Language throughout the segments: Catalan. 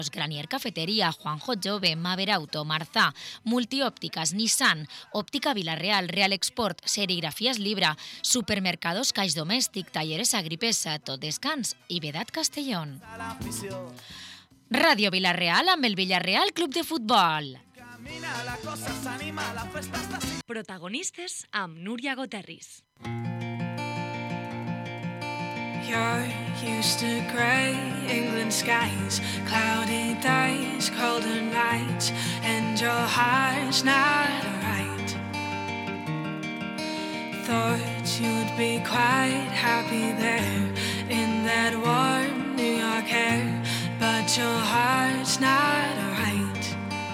Granier Cafetería, Juanjo Jove, Maver Auto, Marzà, Multiòptiques, Nissan, Òptica Vilareal, Real Export, Serigrafías Libra, Supermercados Caix Domèstic, Talleres Agripesa, Tot Descans i Vedat Castellón. Ràdio Vilareal amb el Villarreal Club de Futbol. Protagonistes amb Núria Goterris. You're used to grey England skies, cloudy days, colder nights, and your heart's not right. Thought you'd be quite happy there in that warm New York air, but your heart's not right.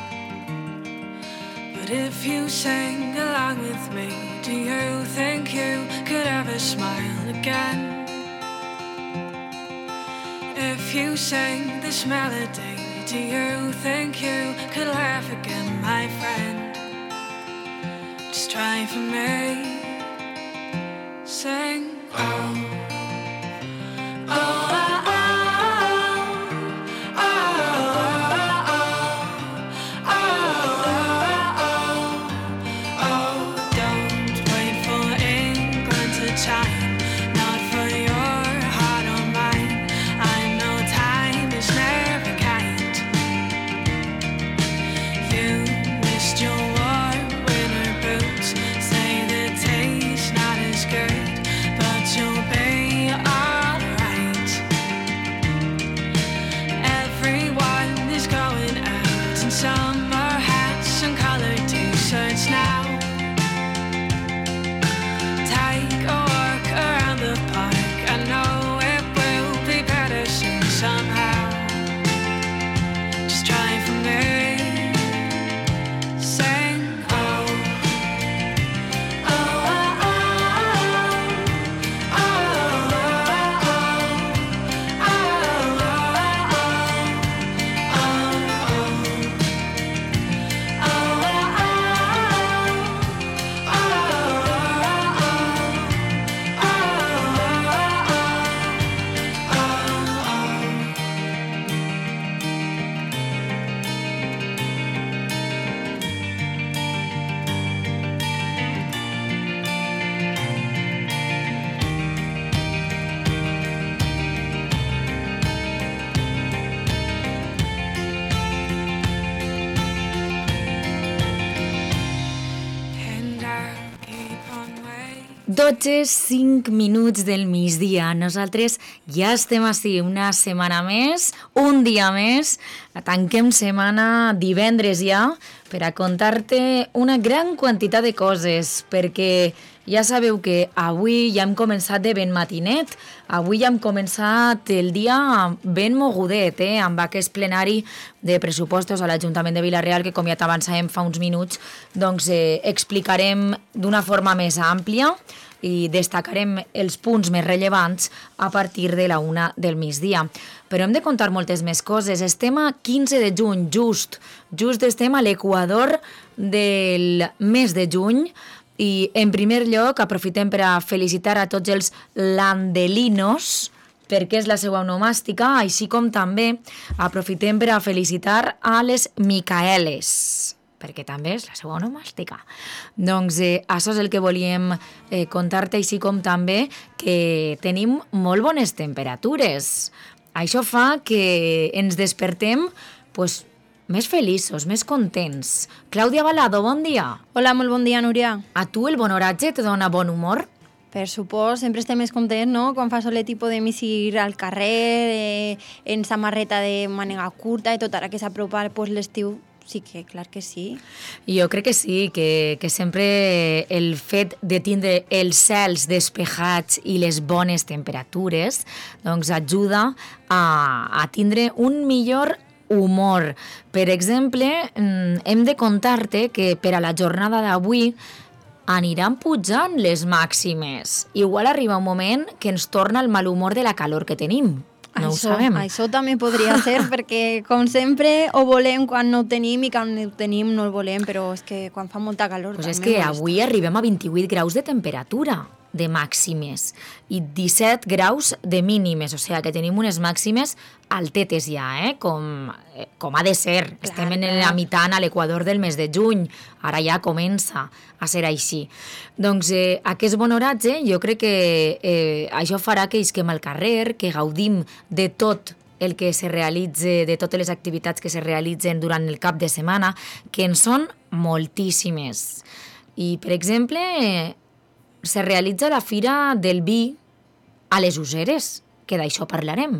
But if you sang along with me, do you think you could ever smile again? If you sang this melody, do you think you could laugh again, my friend? Just try for me. Sing, oh, oh, oh, oh, oh, oh, oh, oh. Don't wait for England to chime, not for your heart or mine. I know time is never kind. You missed your warm winter boots, say the taste not as good, but you'll be alright. Everyone is going out in summer hats and colored t-shirts now. Take a walk around the park, I know it will be better soon somehow. Just try for me. Sing, oh, oh, oh, oh, oh, and I'll keep on waiting. 12:05 del migdia. Nosaltres ja estem així una setmana més, un dia més. Tanquem setmana divendres ja per a contar-te una gran quantitat de coses, perquè ja sabeu que avui ja hem començat de ben matinet, avui ja hem començat el dia ben mogudet, amb aquest plenari de pressupostos a l'Ajuntament de Vilareal, que com ja t'avançàvem fa uns minuts, doncs explicarem d'una forma més àmplia i destacarem els punts més rellevants a partir de la 1 del migdia. Però hem de contar moltes més coses. Estem a 15 de juny, just estem a l'equador del mes de juny, i en primer lloc aprofitem per a felicitar a tots els landelinos, perquè és la seva onomàstica, així com també aprofitem per a felicitar a les Micaeles, perquè també és la seva onomàstica. Doncs això és el que volíem contar-te, així com també que tenim molt bones temperatures. Això fa que ens despertem més feliços, més contents. Clàudia Balado, bon dia. Hola, molt bon dia, Núria. A tu el bon oratge te dona bon humor? Per supòs, sempre estem més contents, no?, quan fa solet i podem ir al carrer, en samarreta de màniga curta i tot, ara que s'apropa l'estiu. Sí que, clar que sí. Jo crec que sí, que sempre el fet de tindre els cels despejats i les bones temperatures doncs ajuda a tindre un millor humor. Per exemple, hem de contar-te que per a la jornada d'avui aniran pujant les màximes. Igual arriba un moment que ens torna el mal humor de la calor que tenim. No ho sabem. Això també podria ser, perquè, com sempre, ho volem quan no ho tenim i quan ho tenim no ho volem, però és que quan fa molta calor... Pues és que avui arribem a 28 graus de temperatura. de màximes i 17 graus de mínimes, o sigui que tenim unes màximes altetes ja, com ha de ser. Estem en la meitat, a l'equador del mes de juny, ara ja comença a ser així. Doncs aquest bon oratge jo crec que això farà que isquem al carrer, que gaudim de tot el que se realitze, de totes les activitats que se realitzen durant el cap de setmana, que en són moltíssimes. I, per exemple, se realitza la Fira del Vi a les Useres, que d'això parlarem.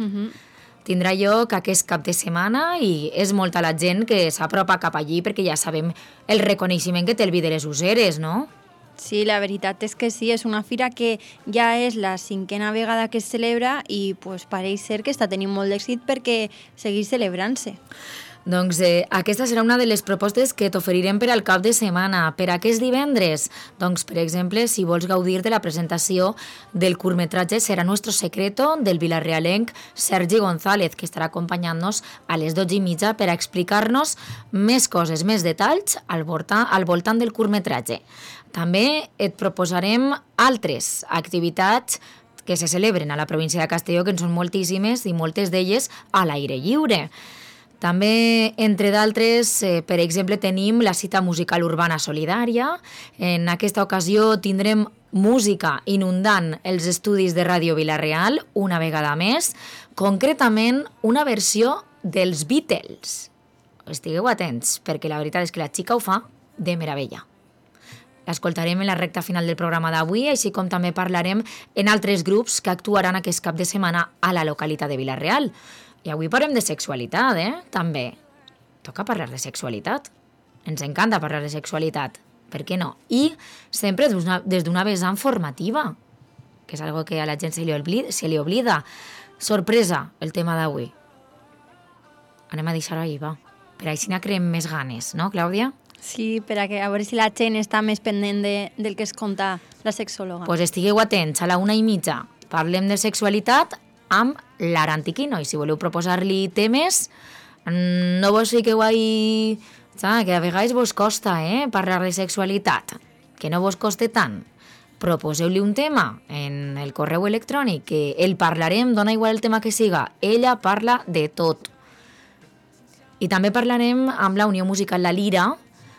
Tindrà lloc aquest cap de setmana i és molta la gent que s'apropa cap allí perquè ja sabem el reconeixement que té el vi de les Useres, no? Sí, la veritat és que sí, és una fira que ja és la 5a vegada que es celebra i pues, pareix ser que està tenint molt d'èxit perquè segueix celebrant-se. Doncs aquesta serà una de les propostes que t'oferirem per al cap de setmana. Per aquest divendres, doncs, per exemple, si vols gaudir de la presentació del curtmetratge Serà nuestro secreto del vilarrealenc Sergi González, que estarà acompanyant-nos a les 12:30 per a explicar-nos més coses, més detalls al voltant del curtmetratge. També et proposarem altres activitats que se celebren a la província de Castelló, que en són moltíssimes i moltes d'elles a l'aire lliure. També, entre d'altres, per exemple, tenim la cita musical urbana solidària. En aquesta ocasió tindrem música inundant els estudis de Ràdio Vila-real una vegada més, concretament una versió dels Beatles. Estigueu atents, perquè la veritat és que la xica ho fa de meravella. L'escoltarem en la recta final del programa d'avui, així com també parlarem en altres grups que actuaran aquest cap de setmana a la localitat de Vila-real. I avui parlem de sexualitat, també. Toca parlar de sexualitat. Ens encanta parlar de sexualitat. Per què no? I sempre des d'una vessant formativa, que és algo que a la gent se li oblida. Sorpresa, el tema d'avui. Anem a deixar-ho ahí, va. Per així ne creem més ganes, no, Clàudia? Sí, per a veure si la gent està més pendent del que es conta la sexòloga. Pues estigueu atents, a la 1:30 parlem de sexualitat amb l'Ara Antiquino, i si voleu proposar-li temes, no vos fiqueu ahí, que a vegades vos costa parlar de sexualitat, que no vos coste tant. Proposeu-li un tema en el correu electrònic, que el parlarem, dona igual el tema que siga, ella parla de tot. I també parlarem amb la Unió Musical La Lira,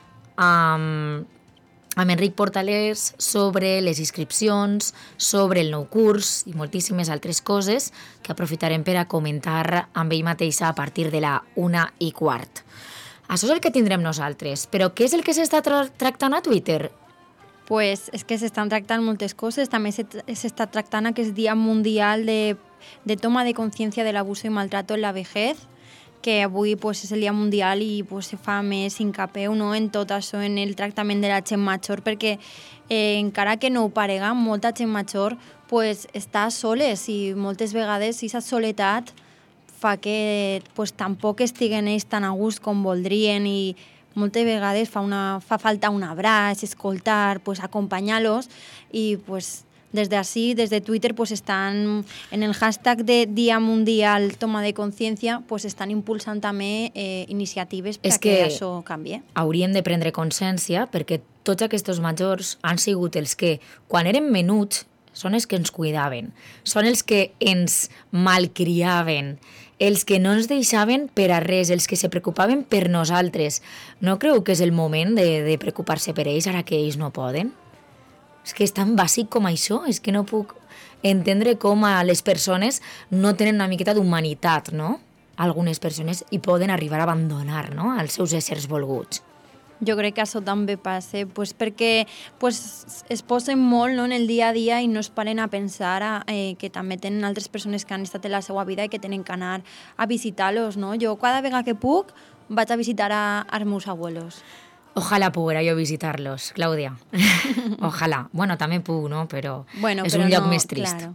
amb Enric Portalés, sobre les inscripcions, sobre el nou curs i moltíssimes altres coses que aprofitarem per a comentar amb ell mateixa a partir de la 1:15. Això és el que tindrem nosaltres, però què és el que s'està tractant a Twitter? Pues és que s'estan tractant moltes coses, també s'està tractant aquest Dia Mundial de Toma de Conciencia del Abuso y Maltrato en la Vejez, que avui pues, és el Dia Mundial i pues, se fa més hincapié en tot això, en el tractament de la gent major, perquè encara que no ho parega, molta gent major pues, està soles i moltes vegades aquesta soledat fa que pues, tampoc estiguen ells tan a gust com voldrien i moltes vegades fa falta un abraç, escoltar, pues, acompanyar-los i pues, des de Twitter pues, estan en el hashtag de Dia Mundial Toma de Conciencia pues, estan impulsant també iniciatives perquè això canvie. Hauríem de prendre consciència perquè tots aquests majors han sigut els que, quan eren menuts, són els que ens cuidaven, són els que ens malcriaven, els que no ens deixaven per a res, els que se preocupaven per nosaltres. No creu que és el moment de preocupar-se per ells ara que ells no poden? És que és tan bàsic com això, és que no puc entendre com a les persones no tenen una miqueta d'humanitat, no? Algunes persones i poden arribar a abandonar, no?, els seus éssers volguts. Jo crec que això també passa, pues, perquè pues, es posen molt en el dia a dia i no es paren a pensar que també tenen altres persones que han estat en la seva vida i que tenen que anar a visitar-los, no? Jo cada vegada que puc vaig a visitar als meus abuelos. Ojalá pudiera yo visitarlos, Clàudia. Ojalá. Bueno, també puc, no? Però és un lloc més trist. Claro.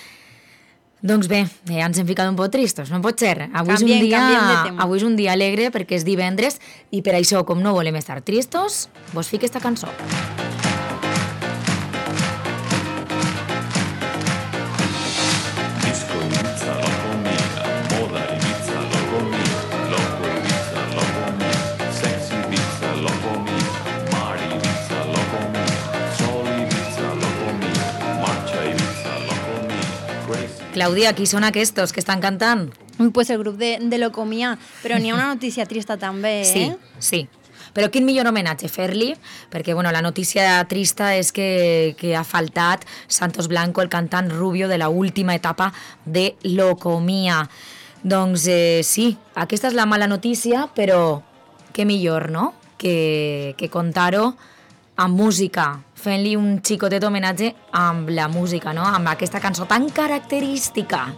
Doncs bé, ens hem ficat un poc tristos, no pot ser. Avui és un dia alegre perquè és divendres i per això, com no volem estar tristos, vos fique esta cançó. Claudia, qui són aquests que estan cantant? Pues el grup de Locomia, però n'hi ha una notícia trista també, Sí, sí. Però quin millor homenatge fer-li, perquè bueno, la notícia trista és que ha faltat Santos Blanco, el cantant rubio de la última etapa de Locomia. Doncs sí, aquesta és la mala notícia, però què millor, no?, que contar-ho amb música, fent-li un xicotet homenatge amb la música, no?, amb aquesta cançó tan característica.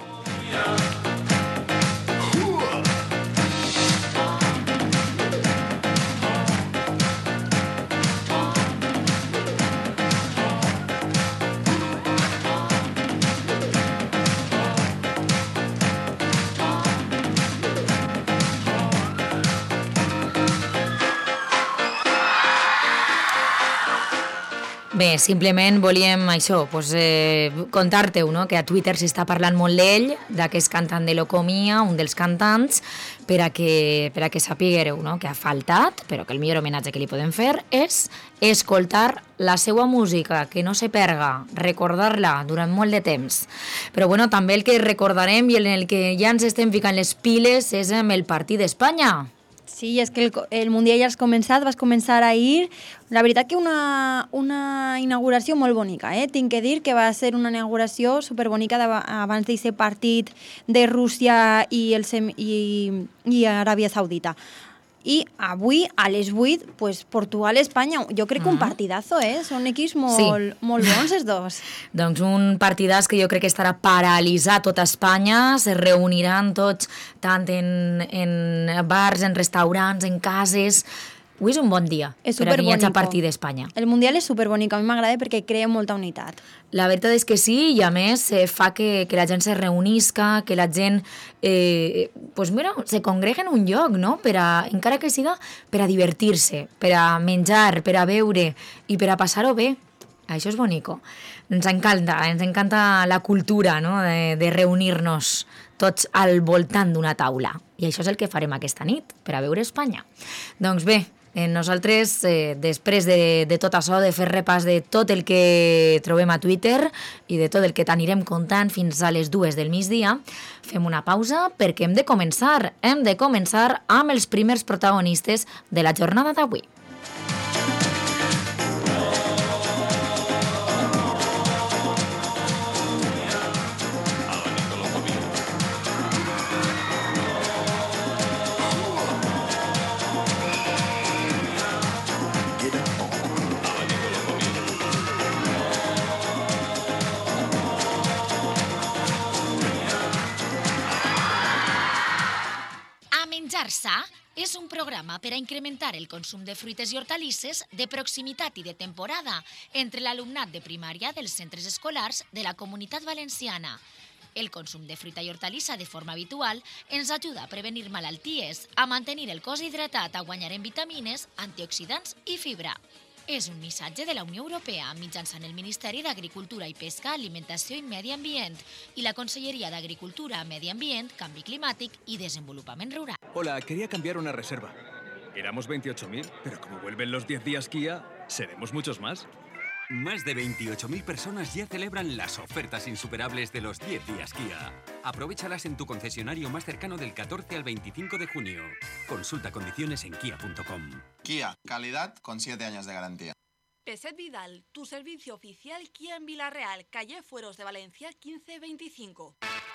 Bé, simplement volíem això, contar-te-ho, no? Que a Twitter s'està parlant molt d'ell, d'aquest cantant de Locomia, un dels cantants, per a que sapigueu, no? Que ha faltat, però que el millor homenatge que li podem fer és escoltar la seva música, que no se perga, recordar-la durant molt de temps. Però bueno, també el que recordarem i en el que ja ens estem ficant les piles és amb el partit d'Espanya. Sí, és que el Mundial ja has començat, vas començar ahir. La veritat que una inauguració molt bonica, Tinc que dir que va ser una inauguració superbonica abans d'aquest partit de Rússia i Aràbia Saudita. I avui, a les 8, pues, Portugal-Espanya. Jo crec que un partidazo, Són equips molt bons, els dos. Doncs un partidàs que jo crec que estarà paralitzat tota Espanya, se reuniran tots, tant en bars, en restaurants, en cases. Avui és un bon dia per a que hi hagi partit d'Espanya. El Mundial és superbonic, a mi m'agrada perquè crea molta unitat. La veritat és que sí, i a més fa que la gent se reunisca, que la gent se congrega en un lloc, no? Encara que siga per a divertir-se, per a menjar, per a beure i per a passar-ho bé. Això és bonico. Ens encanta la cultura, no? De reunir-nos tots al voltant d'una taula. I això és el que farem aquesta nit, per a veure Espanya. Doncs bé, nosaltres, després de tot això, de fer repàs de tot el que trobem a Twitter i de tot el que t'anirem contant fins a les 2 del migdia, fem una pausa perquè hem de començar amb els primers protagonistes de la jornada d'avui. Sa és un programa per a incrementar el consum de fruites i hortalisses de proximitat i de temporada entre l'alumnat de primària dels centres escolars de la Comunitat Valenciana. El consum de fruita i hortalissa de forma habitual ens ajuda a prevenir malalties, a mantenir el cos hidratat, a guanyar en vitamines, antioxidants i fibra. És un missatge de la Unió Europea mitjançant el Ministeri d'Agricultura i Pesca, Alimentació i Medi Ambient y la Conselleria de Agricultura, Medi Ambient, Canvi Climàtic y Desenvolupament Rural. Hola, quería cambiar una reserva. Éramos 28.000, pero como vuelven los 10 días Kia, seremos muchos más. Más de 28.000 personas ya celebran las ofertas insuperables de los 10 días Kia. Aprovéchalas en tu concesionario más cercano del 14 al 25 de junio. Consulta condiciones en kia.com. Kia, calidad con 7 años de garantía. Peset Vidal, tu servicio oficial Kia en Villarreal, calle Fueros de Valencia 1525.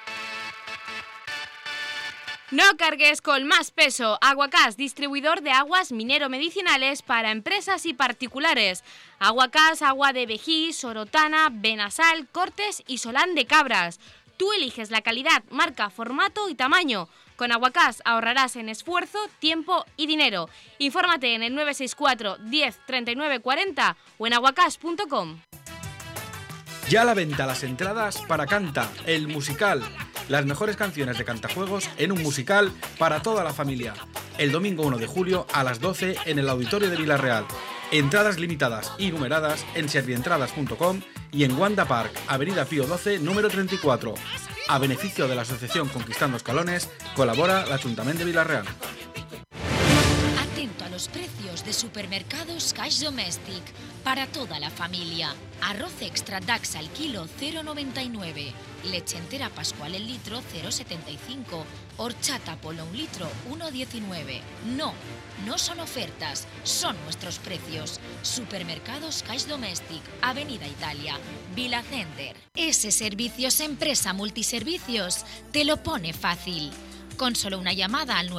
No cargues con más peso. Aguacás, distribuidor de aguas minero-medicinales para empresas y particulares. Aguacás, agua de vejí, sorotana, benasal, cortes y solán de cabras. Tú eliges la calidad, marca, formato y tamaño. Con Aguacás ahorrarás en esfuerzo, tiempo y dinero. Infórmate en el 964 10 39 40 o en aguacás.com. Ya a la venta las entradas para Canta, el musical. Las mejores canciones de Cantajuegos en un musical para toda la familia. El domingo 1 de julio a las 12 en el Auditorio de Villarreal. Entradas limitadas y numeradas en servientradas.com y en Wanda Park, Avenida Pío 12, número 34. A beneficio de la Asociación Conquistando Escalones, colabora l'Ajuntament de Villarreal. Atento a los precios de Supermercados Cash Domestic para toda la familia. Arroz extra Dax al kilo 0,99. Leche entera Pascual el litro 0,75. Horchata Polo un litro 1,19. No son ofertas, son nuestros precios. Supermercados Cash Domestic, Avenida Italia, Vila Center. S Servicios Empresa Multiservicios te lo pone fácil. Con solo una llamada al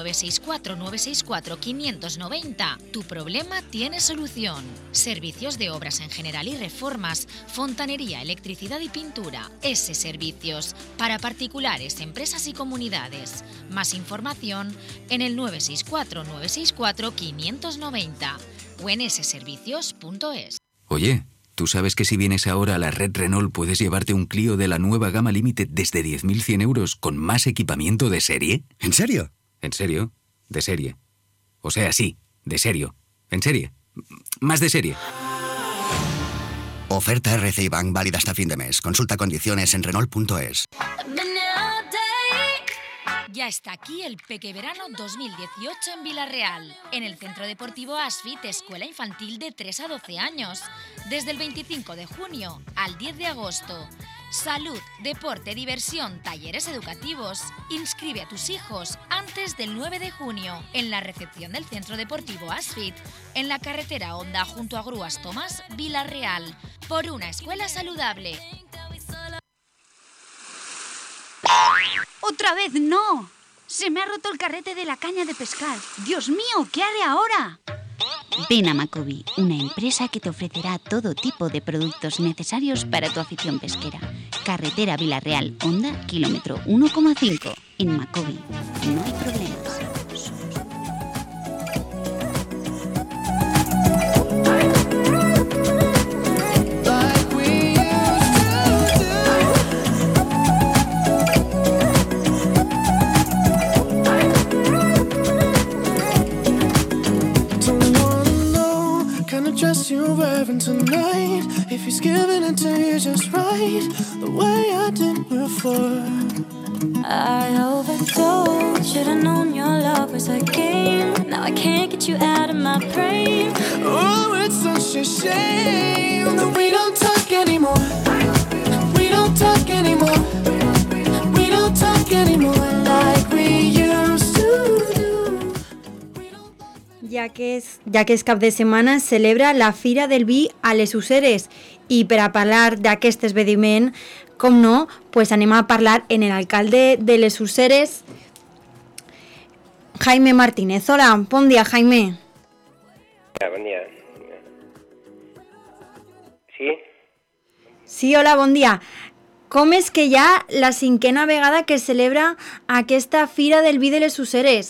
964-964-590, tu problema tiene solución. Servicios de obras en general y reformas, fontanería, electricidad y pintura. S Servicios, para particulares, empresas y comunidades. Más información en el 964-964-590 o en sservicios.es. Oye, ¿tú sabes que si vienes ahora a la red Renault puedes llevarte un Clio de la nueva gama Limited desde 10.100 euros con más equipamiento de serie? ¿En serio? ¿En serio? De serie. O sea, sí, de serio. ¿En serie? Más de serie. Oferta RCI Bank válida hasta fin de mes. Consulta condiciones en Renault.es. Ya está aquí el Pequeverano 2018 en Villarreal, en el Centro Deportivo Asfit, escuela infantil de 3 a 12 años, desde el 25 de junio al 10 de agosto. Salud, deporte, diversión, talleres educativos. Inscribe a tus hijos antes del 9 de junio en la recepción del Centro Deportivo Asfit, en la carretera Honda junto a Grúas Tomás, Villarreal, por una escuela saludable. ¡Otra vez no! Se me ha roto el carrete de la caña de pescar. ¡Dios mío! ¿Qué haré ahora? Ven a Macobi, una empresa que te ofrecerá todo tipo de productos necesarios para tu afición pesquera. Carretera Villarreal, Honda, kilómetro 1,5. En Macobi, no hay problemas. Dress you're wearing tonight, if he's giving it to you just right, the way I did before. I overdosed, should've known your love was a game. Now I can't get you out of my brain. Oh, it's such a shame that we don't talk anymore. We don't talk anymore. We don't talk anymore like we used to do. Ja que és cap de setmana, es celebra la Fira del Vi a les Useres i per a parlar d'aquest esdeveniment, com no, pues anem a parlar en el alcalde de les Useres, Jaime Martínez. Hola, bon dia, Jaime. Bon dia. Sí? Sí, hola, bon dia. Com és que ja la 5a vegada que es celebra aquesta Fira del Vi de les Useres?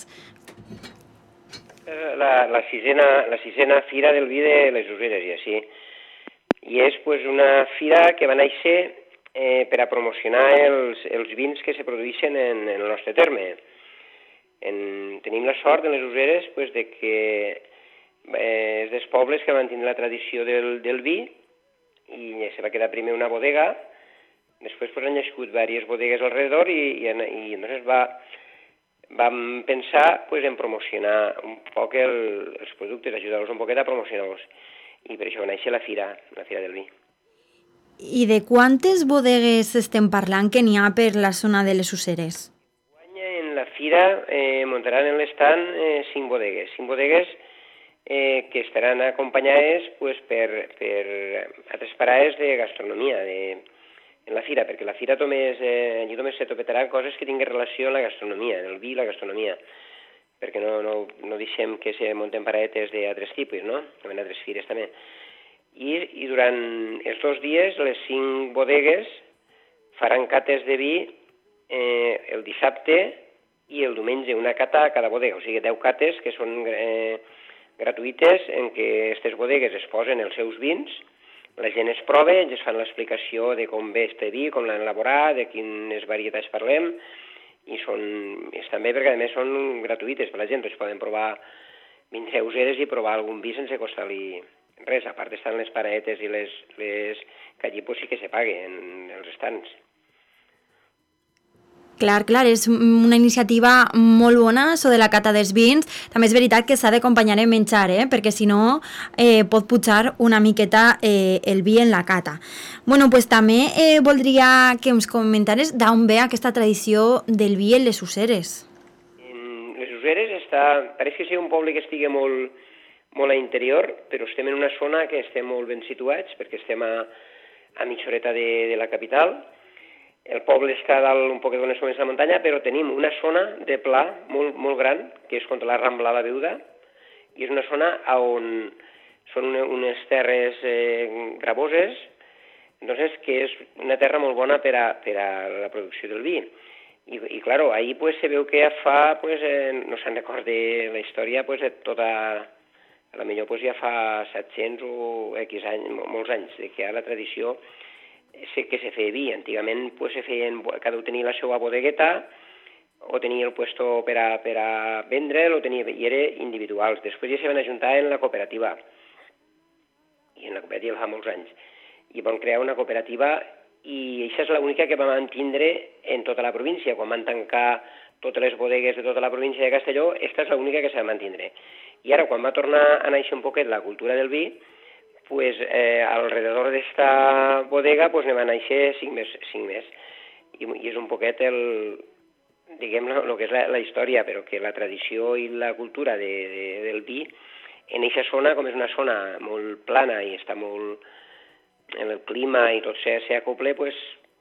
La sisena Fira del Vi de les Useres, ja sí. I és pues, una fira que va néixer per a promocionar els vins que se produeixen en el nostre terme. Tenim la sort en les Useres pues, de que és dels pobles que van tindre la tradició del vi i se va quedar primer una bodega, després pues, han nascut diverses bodegues alrededor i entonces vam pensar pues, en promocionar un poc els productes, ajudar-los un poquet a promocionar-los. I per això va néixer la Fira del Vi. I de quantes bodegues estem parlant que n'hi ha per la zona de les Useres? En la Fira muntaran en l'estand 5 bodegues. 5 bodegues que estaran acompanyades pues, per altres parades de gastronomia, en la fira, perquè la fira allí només se topetarà coses que tinguin relació amb la gastronomia, el vi i la gastronomia, perquè no deixem que se munten paradetes d'altres tipus, no? Com en altres fires també. I durant els 2 dies, les 5 bodegues faran cates de vi el dissabte i el diumenge, una cata a cada bodega, o sigui 10 cates que són gratuïtes en què aquestes bodegues es posen els seus vins. La gent es prova, ens fan l'explicació de com ve este vi, com l'han elaborat, de quines varietats parlem, i és també perquè a més són gratuïtes per la gent, doncs poden provar vindre a Useres i provar algun vi sense costar-li res, a part estan les paradetes i les que allí pues, sí que se paguen els estants. Clar, és una iniciativa molt bona, això de la cata dels vins. També és veritat que s'ha d'acompanyar en menjar, perquè si no pot pujar una miqueta el vi en la cata. Bueno, pues també voldria que ens comentares d'on ve aquesta tradició del vi en les Useres. Les Useres pareix que sigui un poble que estigui molt a interior, però estem en una zona que estem molt ben situats, perquè estem a mitja horeta de la capital. El poble està dalt un poquet més a la muntanya, però tenim una zona de pla molt gran, que és contra la Rambla la Beuda, i és una zona on són unes terres gravoses, entonces, que és una terra molt bona per a la producció del vi. I claro, ahí pues se veu que ja fa, pues, no se'n recorda la història, pues, a la millor pues, ja fa 700 o X anys, molts anys, de que hi ha la tradició que se feia vi. Antigament pues, cada un tenia la seva bodegueta, o tenia el puesto per a vendre'l, i era individuals. Després ja se van ajuntar en la cooperativa, i en la cooperativa fa molts anys. I van crear una cooperativa, i això és l'única que va mantindre en tota la província. Quan van tancar totes les bodegues de tota la província de Castelló, aquesta és l'única que s'ha de mantindre. I ara, quan va tornar a néixer un poquet la cultura del vi, pues alrededor d'esta bodega pues, ne va néixer 5 més. I és un poquet diguem, el que és la història, però que la tradició i la cultura del vi en aquesta zona, com és una zona molt plana i està molt en el clima i tot s'acople, pues,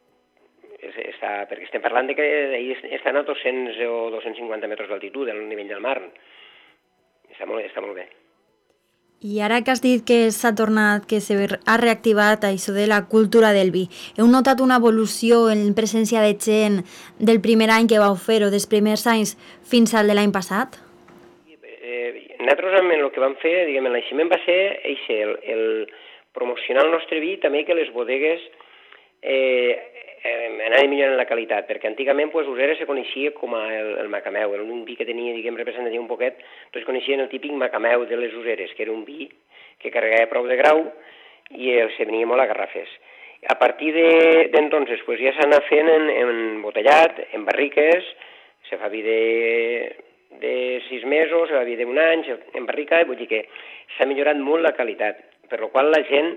perquè estem parlant de que estan a 200 o 250 metres d'altitud del nivell del mar. Està molt bé. I ara que has dit que s'ha tornat, que s'ha reactivat això de la cultura del vi, heu notat una evolució en presència de gent del primer any que vau fer-ho, dels primers anys fins al de l'any passat? Nosaltres el que vam fer, diguem, el naixement va ser el promocionar el nostre vi, també que les bodegues anaven millorant la qualitat, perquè antigament pues, Useres se coneixia com el macameu, un vi que tenia, diguem, representatiu un poquet, tots coneixien el típic macameu de les Useres, que era un vi que carregava prou de grau i se venia molt a garrafes. A partir d'entonces pues, ja s'ha anat fent en botellat, en barriques, se fa vi de 6 mesos, se fa vi d'un any, en barrica, vull dir que s'ha millorat molt la qualitat, per la qual la gent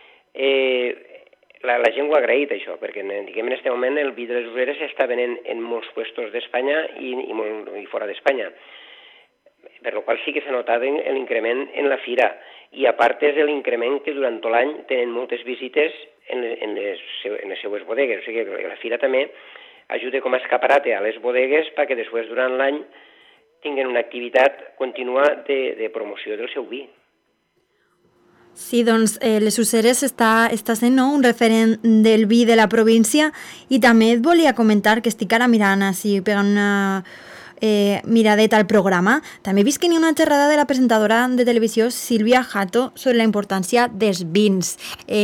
la gent ho ha agraït, això, perquè diguem, en aquest moment el vi de les Useres s'està venent en molts puestos d'Espanya i fora d'Espanya, per la qual sí que s'ha notat l'increment en la fira, i a part és l'increment que durant tot l'any tenen moltes visites en les seues bodegues, o sigui que la fira també ajuda com a escaparate a les bodegues perquè després durant l'any tinguin una activitat contínua de promoció del seu vi. Sí, doncs les Useres està sent un referent del vi de la província, i també et volia comentar que estic ara mirant així, pegant una miradeta al programa. També he vist que hi ha una xerrada de la presentadora de televisió Sílvia Jato sobre la importància dels vins.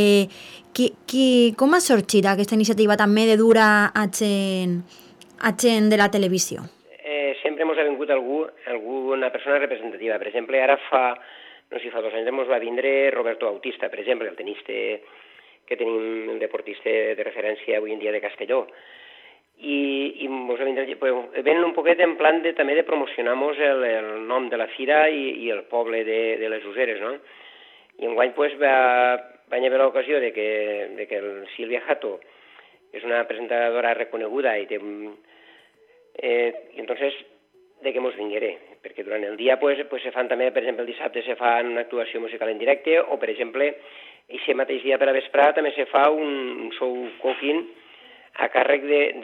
Com ha sorgit aquesta iniciativa també de dur a gent de la televisió? Sempre ens ha vingut alguna persona representativa. Per exemple, ara fa 2 anys ens va vindre Roberto Bautista, per exemple, el tenista que tenim, el deportista de referència avui en dia de Castelló. I ens va vindre, ven un poquet en plan també de promocionar-nos el nom de la fira i el poble de les Useres, no? I enguany va haver l'ocasió de que el Sílvia Jato és una presentadora reconeguda i entonces de que mos vinguéré, perquè durant el dia se fan també, per exemple, el dissabte se fa una actuació musical en directe, o per exemple, aquest mateix dia per a vesprada també se fa un show cooking a càrrec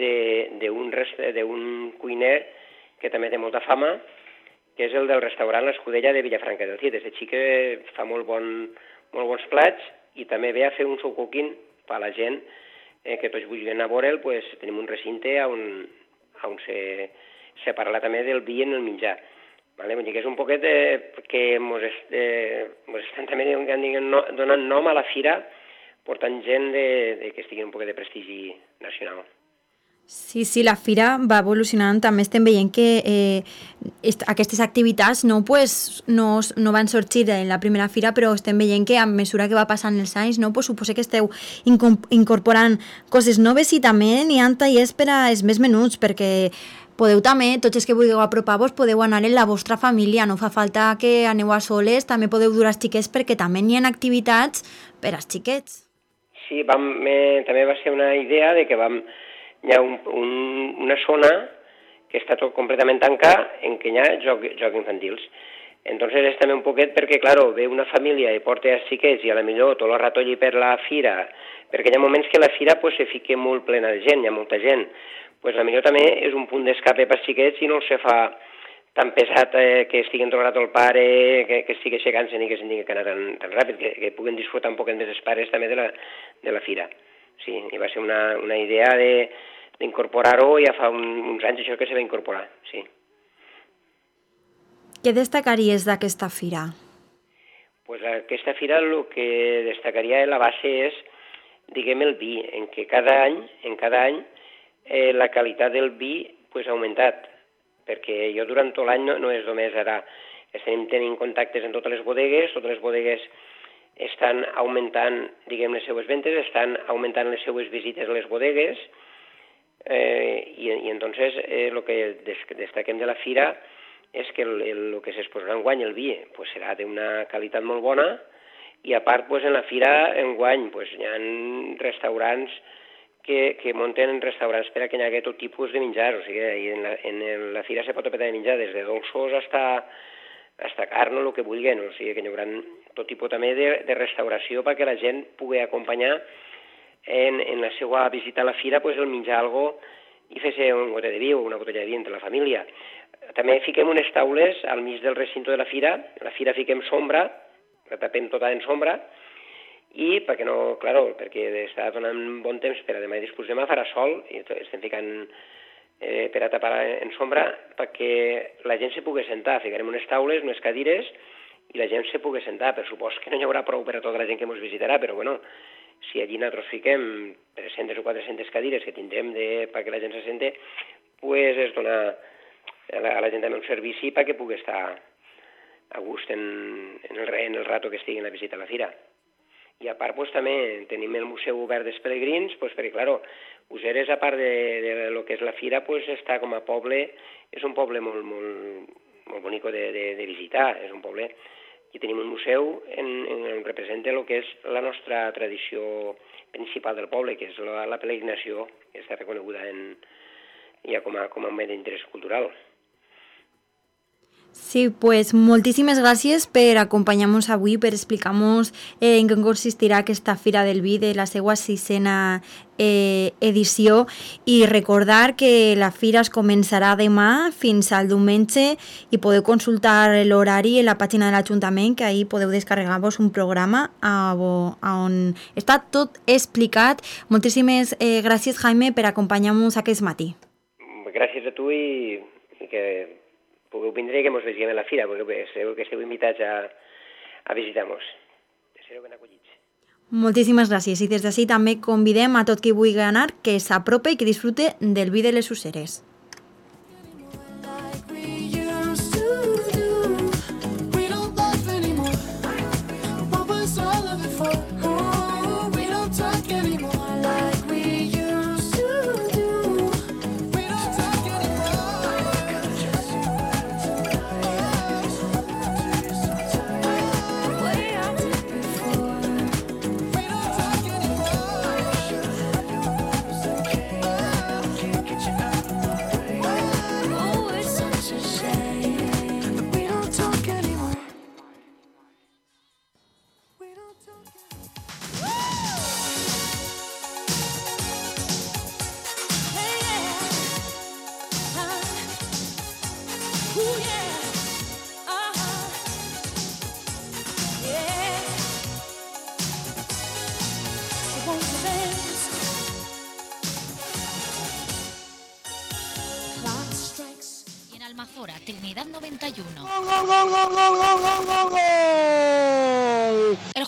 d'un cuiner que també té molta fama, que és el del restaurant L'Escudella de Vilafranca del Cid. Aquest xic que fa molt bons plats i també ve a fer un show cooking per a la gent que tots vulguin a veure'l. Tenim un recinte on se parla també del vi en el menjar. Vull dir que és un poquet que ens estan també donant nom a la fira, portant gent que estigui un poquet de prestigi nacional. Sí, la fira va evolucionant. També estem veient que aquestes activitats no van sorgir en la primera fira, però estem veient que a mesura que va passant els anys, suposo que esteu incorporant coses noves i també n'hi ha tallers per als més menuts, perquè podeu també, tots els que vulgueu apropar-vos, podeu anar en la vostra família, no fa falta que aneu a soles, també podeu dur els xiquets perquè també n'hi ha activitats per als xiquets. Sí, també va ser una idea de que hi ha una zona que està tot completament tancada en què hi ha joc infantils. Entonces és també un poquet perquè, claro, ve una família i porta els xiquets i a la millor tot el rato allí per la fira, perquè hi ha moments que la fira pues, se fica molt plena de gent, hi ha molta gent. Pues, a la millor també és un punt d'escape per als xiquets i no els fa tan pesat que estiguen tot el rato el pare, que estigui aixecant-se ni que se'n tingui que anar tan ràpid, que puguen disfrutar un poquet més els pares també de la fira. Sí, i va ser una idea d'incorporar-ho, ja fa uns anys això que se va incorporar, sí. Què destacaries d'aquesta fira? Pues aquesta fira el que destacaria a la base és, diguem, el vi, en què cada any la qualitat del vi pues, ha augmentat, perquè jo durant tot l'any no és només ara, estem tenint contactes en totes les bodegues estan augmentant, diguem, les seues ventes, estan augmentant les seues visites a les bodegues, i entonces el que destaquem de la fira és que el que s'exposarà enguany, el vi, pues serà d'una qualitat molt bona, i a part pues, en la fira enguany pues, hi ha restaurants que munten restaurants per a que hi hagi tot tipus de menjar, o sigui, en la fira se pot apetar de menjar des de dolços hasta carn o el que vulguin, o sigui, que hi haurà tot tipus també de restauració perquè la gent pugui acompanyar en la seva visita a la fira pues, el menjar algo i fer-se un gotet de vi o una botella de vi entre la família. També fiquem unes taules al mig del recinte de la fira fiquem sombra, la tapem tota en sombra, i perquè no, claro, perquè està donant bon temps per a demà i després demà farà sol, i estem ficant per a tapar en sombra perquè la gent se pugui sentar. Ficarem unes taules, unes cadires, i la gent se pugui sentar. Per supost que no hi haurà prou per a tota la gent que ens visitarà, però bueno, si allí nosaltres fiquem 300 o 400 cadires que tindrem perquè la gent se sente, pues es dona a la gent també un servici perquè pugui estar a gust en el rato que estigui en la visita a la fira. I a part pues, també tenim el Museu Obert dels Pelegrins, pues, perquè clar, Useres, a part de lo que és la fira, pues, està com a poble, és un poble molt, molt, molt bonic de visitar, és un poble. I tenim un museu on representa el que és la nostra tradició principal del poble, que és la peregrinació, que està reconeguda ja com a un bé d'interès cultural. Sí, pues moltíssimes gràcies per acompanyar-nos avui, per explicar-nos en què consistirà aquesta Fira del Vi de la seva 6a edició, i recordar que la fira es començarà demà fins al diumenge i podeu consultar l'horari en la pàgina de l'Ajuntament, que ahí podeu descarregar-vos un programa on està tot explicat. Moltíssimes gràcies, Jaime, per acompanyar-nos aquest matí. Gràcies a tu i que pugueu vindre i que ens vegem a la fira, perquè sabeu que esteu invitats a visitar-nos. Sereu ben acollits. Moltíssimes gràcies. I des d'ací també convidem a tot qui vulgui anar que s'aprope i que disfrute del vi de les Useres.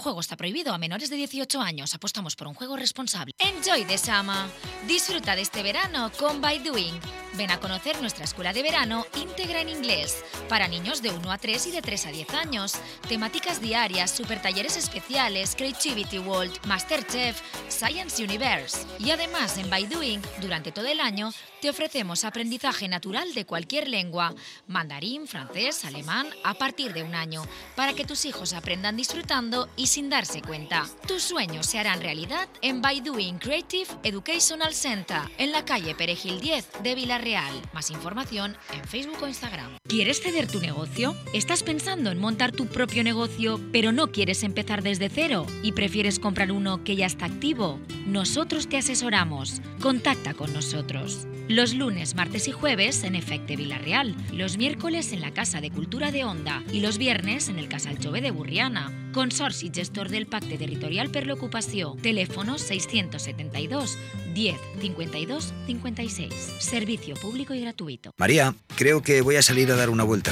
juego está prohibido a menores de 18 años. Apostamos por un juego responsable. Enjoy the summer. Disfruta de este verano con By Doing. Ven a conocer nuestra escuela de verano íntegra en inglés para niños de 1 a 3 y de 3 a 10 años. Temáticas diarias, super talleres especiales, Creativity World, Masterchef, Science Universe. Y además en By Doing, durante todo el año, te ofrecemos aprendizaje natural de cualquier lengua, mandarín, francés, alemán, a partir de 1 año, para que tus hijos aprendan disfrutando y sin darse cuenta. Tus sueños se harán realidad en By Doing Creative Educational Center, en la calle Perejil 10 de Villarreal. Más información en Facebook o Instagram. ¿Quieres ceder tu negocio? ¿Estás pensando en montar tu propio negocio, pero no quieres empezar desde cero y prefieres comprar uno que ya está activo? Nosotros te asesoramos. Contacta con nosotros. Los lunes, martes y jueves en Efecte Villarreal, los miércoles en la Casa de Cultura de Onda y los viernes en el Casal Jove de Burriana. Consorci gestor del Pacte Territorial per l'Ocupació. Teléfono 672 10 52 56. Servicio público y gratuito. María, creo que voy a salir a dar una vuelta.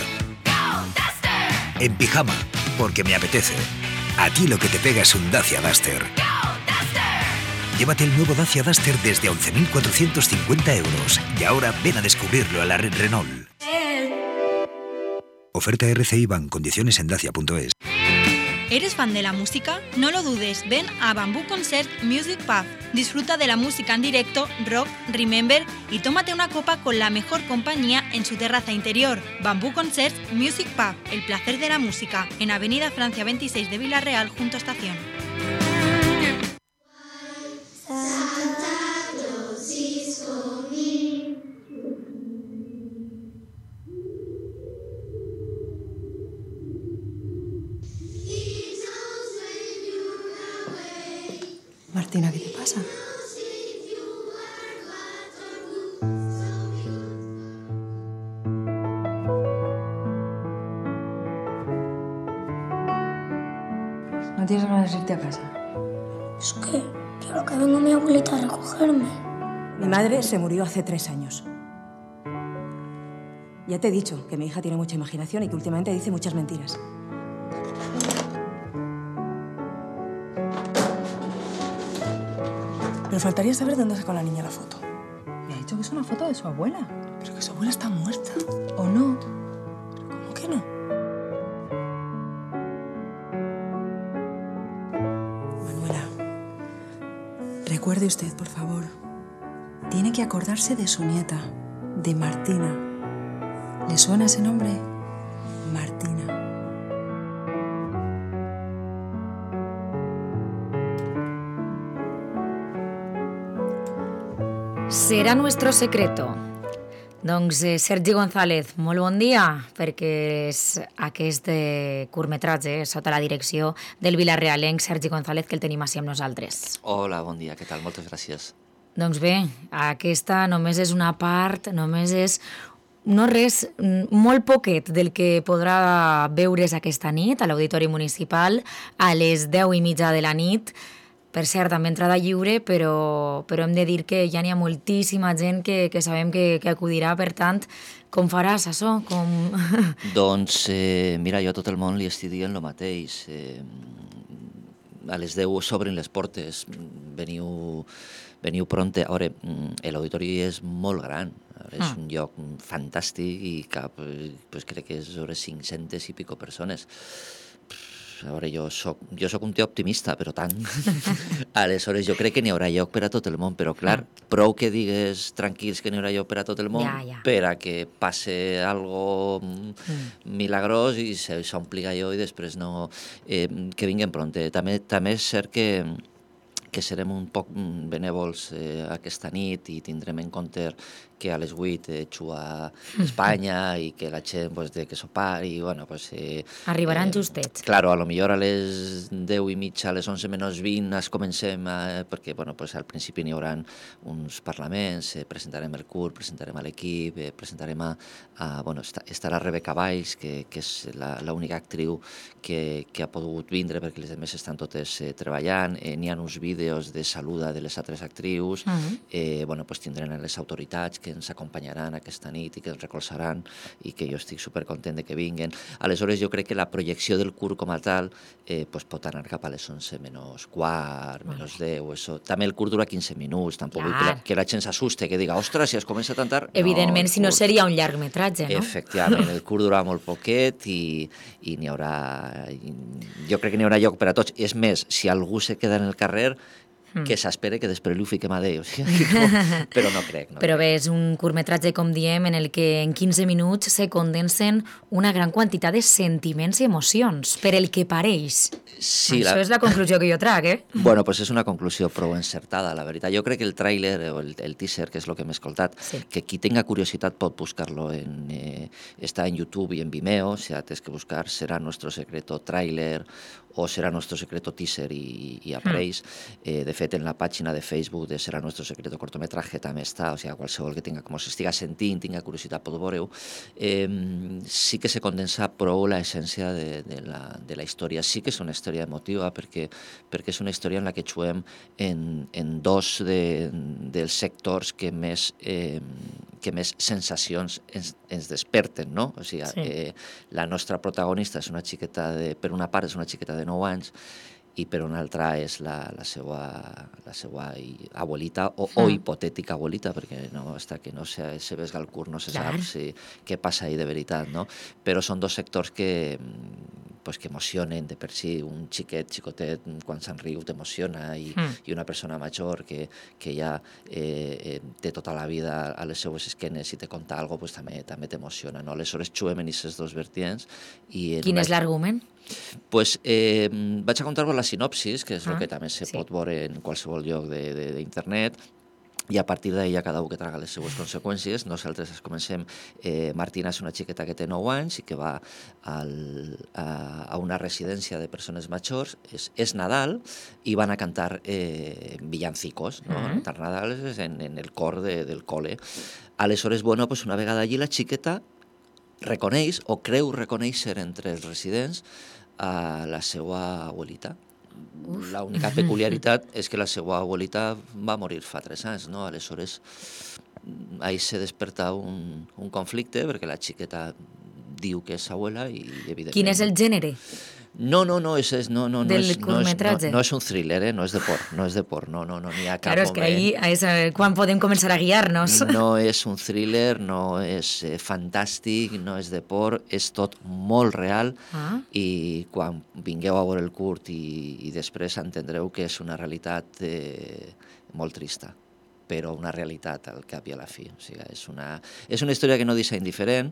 En pijama, porque me apetece. A ti lo que te pega es un Dacia Duster. Llévate el nuevo Dacia Duster desde 11.450 euros. Y ahora ven a descubrirlo a la red Renault. Oferta RCI Bank. Condiciones en dacia.es. ¿Eres fan de la música? No lo dudes, ven a Bamboo Concert Music Pub. Disfruta de la música en directo, rock, remember y tómate una copa con la mejor compañía en su terraza interior. Bamboo Concert Music Pub, el placer de la música, en Avenida Francia 26 de Villarreal, junto a Estación. Martina, ¿qué te pasa? ¿No tienes ganas de irte a casa? Es que quiero que venga mi abuelita a recogerme. Mi madre se murió hace 3 años. Ya te he dicho que mi hija tiene mucha imaginación y que últimamente dice muchas mentiras. Pero faltaría saber dónde sacó la niña la foto. Me ha dicho que es una foto de su abuela. Pero que su abuela está muerta. ¿O no? ¿Pero cómo que no? Manuela, recuerde usted, por favor. Tiene que acordarse de su nieta, de Martina. ¿Le suena ese nombre? Martina. Serà nuestro secreto. Doncs Sergi González, molt bon dia, perquè és aquest curtmetratge sota la direcció del vilarealenc Sergi González que el tenim així amb nosaltres. Hola, bon dia, què tal? Moltes gràcies. Doncs bé, aquesta només és una part, només és no res, molt poquet del que podrà veure's aquesta nit a l'Auditori Municipal a les 10:30 de la nit. Per cert, amb entrada lliure, però hem de dir que ja n'hi ha moltíssima gent que sabem que acudirà, per tant, com faràs això? Doncs, mira, jo a tot el món li estic dient el mateix. A les 10 s'obren les portes, veniu pronte. A veure, l'auditori és molt gran, és un lloc fantàstic i cap, crec que és sobre 500 i pico persones. A veure, jo soc un tio optimista, però tant. Aleshores, jo crec que n'hi haurà lloc per a tot el món, però clar, prou que digues tranquils que n'hi haurà lloc per a tot el món per a que passe algo milagrós i s'ompli allò i després no... que vinguen pronte. També és cert que serem un poc benèvols aquesta nit i tindrem en compte que a les 8 juga Espanya i que la gent té que sopar i, bueno, pues... Arribaran justets. Claro, a lo millor a les 10:30, a les 11 menys 20 comencem, perquè, bueno, pues al principi n'hi haurà uns parlaments, presentarem el curt, presentarem l'equip, presentarem bueno, estarà Rebeca Valls, que és l'única actriu que ha pogut vindre perquè les altres estan totes treballant, n'hi ha uns vídeos de saluda de les altres actrius, bueno, pues tindrem les autoritats que ens acompanyaran aquesta nit i que ens recolzaran i que jo estic supercontent de que vinguen. Aleshores, jo crec que la projecció del curt com a tal pues pot anar cap a les 11 menys quart, menys 10, això. També el curt dura 15 minuts, tampoc vull que la gent s'assuste, que diga, ostres, si es comença tan tard... Evidentment, si no seria un llargmetratge, no? Efectivament, el curt durarà molt poquet i n'hi haurà... Jo crec que n'hi haurà lloc per a tots. És més, si algú se queda en el carrer, que s'espere que després li ho fiquem a Déu. Però no crec. Però bé, és un curtmetratge, com diem, en el que en 15 minuts se condensen una gran quantitat de sentiments i emocions, per el que pareix. Sí, això és la conclusió que jo trac, Bueno, pues és una conclusió prou encertada, la veritat. Jo crec que el tràiler o el teaser, que és el que hem escoltat, que qui tenga curiositat pot buscar-lo. Està en YouTube i en Vimeo, si tens que buscar Será Nuestro Secreto Tràiler o Será Nuestro Secreto Teaser i apareix. De fet, en la pàgina de Facebook de Será Nuestro Secreto Cortometraje també està, o sigui, qualsevol que tinga, com s'estiga sentint, tinga curiositat, pot veure-ho. Sí que se condensa prou l'essència de la història. Sí que és una història emotiva, perquè és una història en la que juguem en dos dels sectors que més sensacions ens desperten, no? O sigui, la nostra protagonista és una xiqueta, per una part és una xiqueta de 9 anys, i per una altra és la seva abuelita o hipotètica abuelita, perquè hasta que no se vesga el curt no se sap què passa ahí de veritat, no? Però són dos sectors que emocionen de per si. Un xicotet, quan se'n riu, t'emociona, i una persona major que ja té tota la vida a les seues esquenes i te conta alguna cosa, també t'emociona, no? Aleshores, juguem en aquestes dos vertients. Quin és l'argument? Pues vaig a contar-vos la sinopsis, que és el que també se pot veure en qualsevol lloc d'internet, i a partir d'ahir cada un que traga les seues conseqüències. Nosaltres comencem. Martina és una xiqueta que té 9 anys i que va a una residència de persones majors. És Nadal i van a cantar villancicos, no? Cantar Nadal en el cor del col·le. Aleshores, bueno, pues una vegada allí la xiqueta reconeix o creu reconèixer entre els residents a la seva abuelita. L'única peculiaritat és que la seva abuelita va morir fa 3 anys, no? Aleshores, ahí se desperta un conflicte, perquè la xiqueta diu que és abuela i, evidentment... Quin és el gènere? No és un thriller, no és de por, no n'hi ha cap moment. Claro, és que ahí és quan podem començar a guiar-nos. No és un thriller, no és fantàstic, no és de por, és tot molt real, i quan vingueu a veure el curt i després entendreu que és una realitat molt trista, però una realitat al cap i a la fi. O sigui, és una història que no deixa indiferent,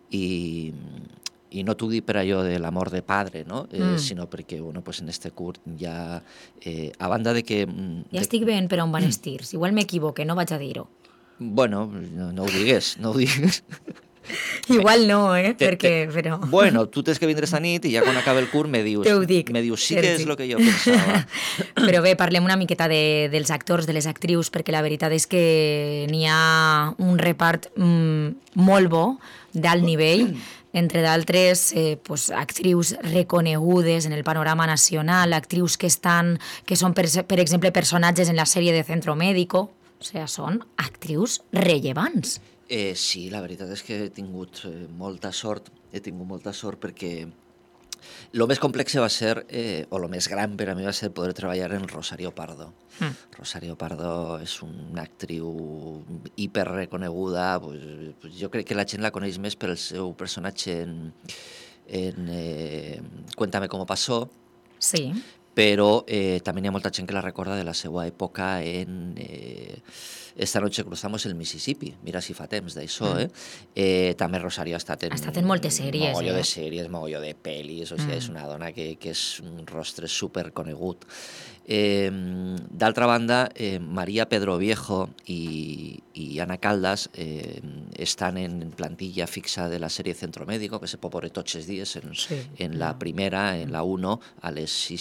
i no t'ho dic per allò de l'amor de padre, no? Sinó perquè, bueno, pues en este curt ja, a banda de que... Ja estic ben per on van els tirs, igual m'equivoque, no vaig a dir-ho. Bueno, no ho digues. Igual no, perquè... Però... Bueno, tu tens que vindre esta nit i ja quan acaba el curt me dius sí que és el que jo pensava. Però bé, parlem una miqueta dels actors, de les actrius, perquè la veritat és que n'hi ha un repart molt bo, d'alt nivell, entre d'altres actrius reconegudes en el panorama nacional, actrius que són, per exemple, personatges en la sèrie de Centro Médico, o sigui, són actrius rellevants. Sí, la veritat és que he tingut molta sort perquè el més complex va ser, o el més gran per a mi va ser poder treballar en Rosario Pardo. Rosario Pardo és una actriu hiperreconeguda, jo crec que la gent la coneix més per el seu personatge en Cuéntame cómo pasó, sí, però també hi ha molta gent que la recorda de la seva època en Esta noche cruzamos el Mississippi, mira si fa temps d'això, també Rosario ha estat en moltes sèries, mogolló de sèries, mogolló de pel·lis, o sigui, és una dona que és un rostre superconegut. D'altra banda, María Pedro Viejo i Ana Caldas estan en plantilla fixa de la sèrie Centro Médico, que se pot veure tots els dies en la primera, en la 1, a les 6:30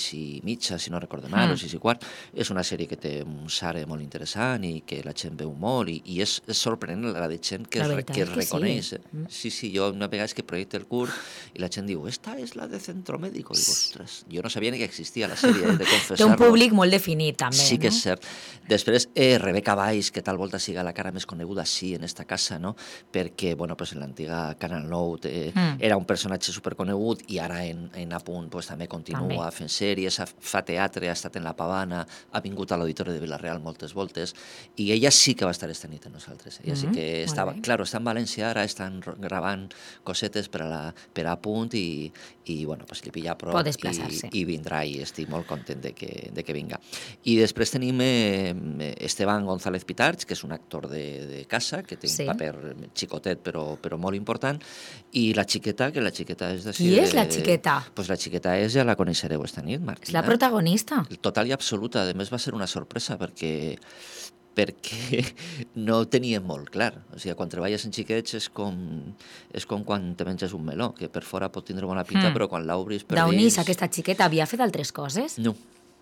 mitja, si no recordo mal, o 6 i quart. És una sèrie que té un sare molt interessant i que la gent veu molt i és sorprenent la de gent que es reconeix. Sí, jo una vegada és que projecte el curs i la gent diu, esta és la de Centro Médico. Dic, ostres, jo no sabia ni que existia la sèrie, de confessar-lo. Té un públic molt definit, també. Sí que és cert. Després, Rebeca Valls, que tal volta siga la cara més coneguda, sí, en esta casa, no? Perquè, bueno, pues en l'antiga Canal 9 era un personatge superconegut i ara en Apunt pues, també continua fent sèries, fa teatre, ha estat en La Pavana, ha vingut a l'Auditori de Vila-real moltes voltes, i ella sí que va estar esta nit amb nosaltres. Ella sí que estava... Claro, està en València ara, estan gravant cosetes per a Apunt i bueno, pues li pilla a prop i vindrà i estic molt content de que vinga. I després tenim Esteban González Pitarch, que és un actor de casa, que té un paper xicotet però molt important, i la xiqueta, que la xiqueta és d'ací... Qui és la xiqueta? Pues la xiqueta ja la coneixereu esta nit, Martina. És la protagonista. Total i absoluta. A més, va ser una sorpresa perquè no ho teníem molt clar. O sigui, quan treballes en xiquets és com quan te menges un meló, que per fora pot tindre bona pinta, però quan l'obris per dins... Deunis, aquesta xiqueta havia fet altres coses? No,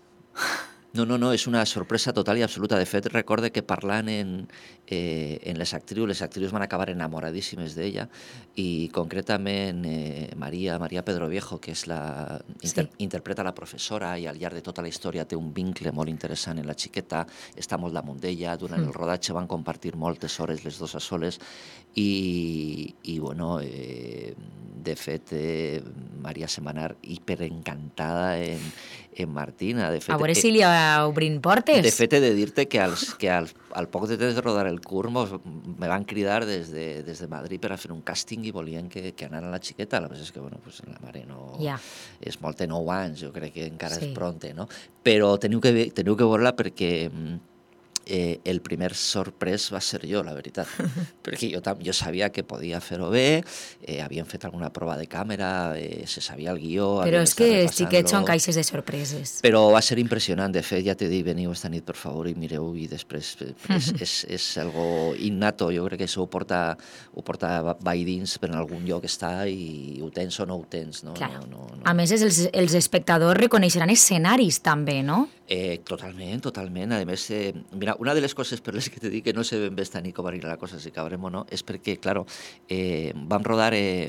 és una sorpresa total i absoluta. De fet, recorde que parlant en les actrius van acabar enamoradíssimes d'ella i concretament Maria Pedro Viejo, que és interpreta la professora i al llarg de tota la història té un vincle molt interessant en la xiqueta, està molt damunt d'ella, durant el rodatge van compartir moltes hores les dues a soles i bueno, de fet Maria se'n va anar hiperencantada en Martina. De fet, a veure si li obrin portes. De fet, he de dir-te que al poc de temps de rodar el curs me van cridar des de Madrid per a fer un càsting i volien que anara la xiqueta. La veritat és que, bueno, pues la mare no... És molt de 9 anys, jo crec que encara és pronte, no? Però teniu que veure-la perquè el primer sorprès va ser jo, la veritat, perquè jo sabia que podia fer-ho bé, havíem fet alguna prova de càmera, se sabia el guió... Però és que els xiquets són caixes de sorpreses. Però va ser impressionant, de fet, ja t'he dit, veniu esta nit, per favor, i mireu, i després és algo innato, jo crec que això ho porta vai dins per algun lloc està i ho tens o no ho tens, no? A més, els espectadors reconeixeran escenaris també, no? Totalment. A més, mira, una de les coses per les que t'he dit que no sé ben bé esta nit com anirà la cosa, si acabarem o no, és perquè, claro, vam rodar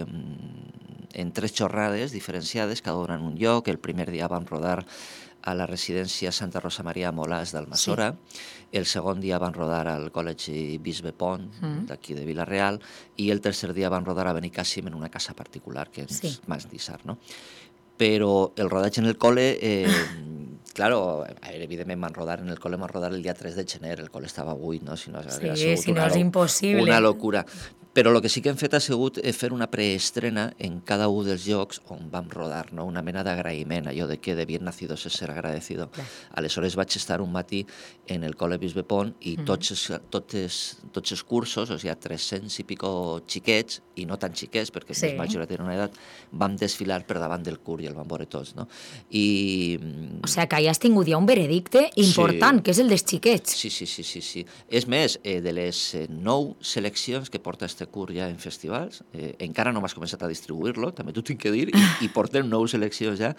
en 3 jornades diferenciades, cada una en un lloc. El primer dia vam rodar a la residència Santa Rosa Maria Molàs d'Almassora, el segon dia van rodar al Col·legi Bisbe Pont, d'aquí de Vila-real, i el tercer dia van rodar a Benicàssim en una casa particular, que és Mas d'Issar, no? Però el rodatge en el col·le, claro, evidentment van rodar el dia 3 de gener, el col·le estava buit, no? Si no és impossible. Una locura. Però el que sí que hem fet ha sigut fer una preestrena en cada un dels llocs on vam rodar, no? Una mena d'agraïment, allò de que de bien nacido es ser agradecido. Aleshores vaig estar un matí en el Col·le Bisbe Pont i tots els cursos, o sigui, 300 i pico xiquets, i no tan xiquets, perquè més majoria tenen una edat, vam desfilar per davant del curs i el vam veure tots, no? O sigui que ja has tingut ja un veredicte important, que és el dels xiquets. Sí. És més, de les 9 seleccions que porta este curs ja en festivals, encara no m'has començat a distribuir-lo, també t'ho tinc que dir, i portem 9 seleccions ja,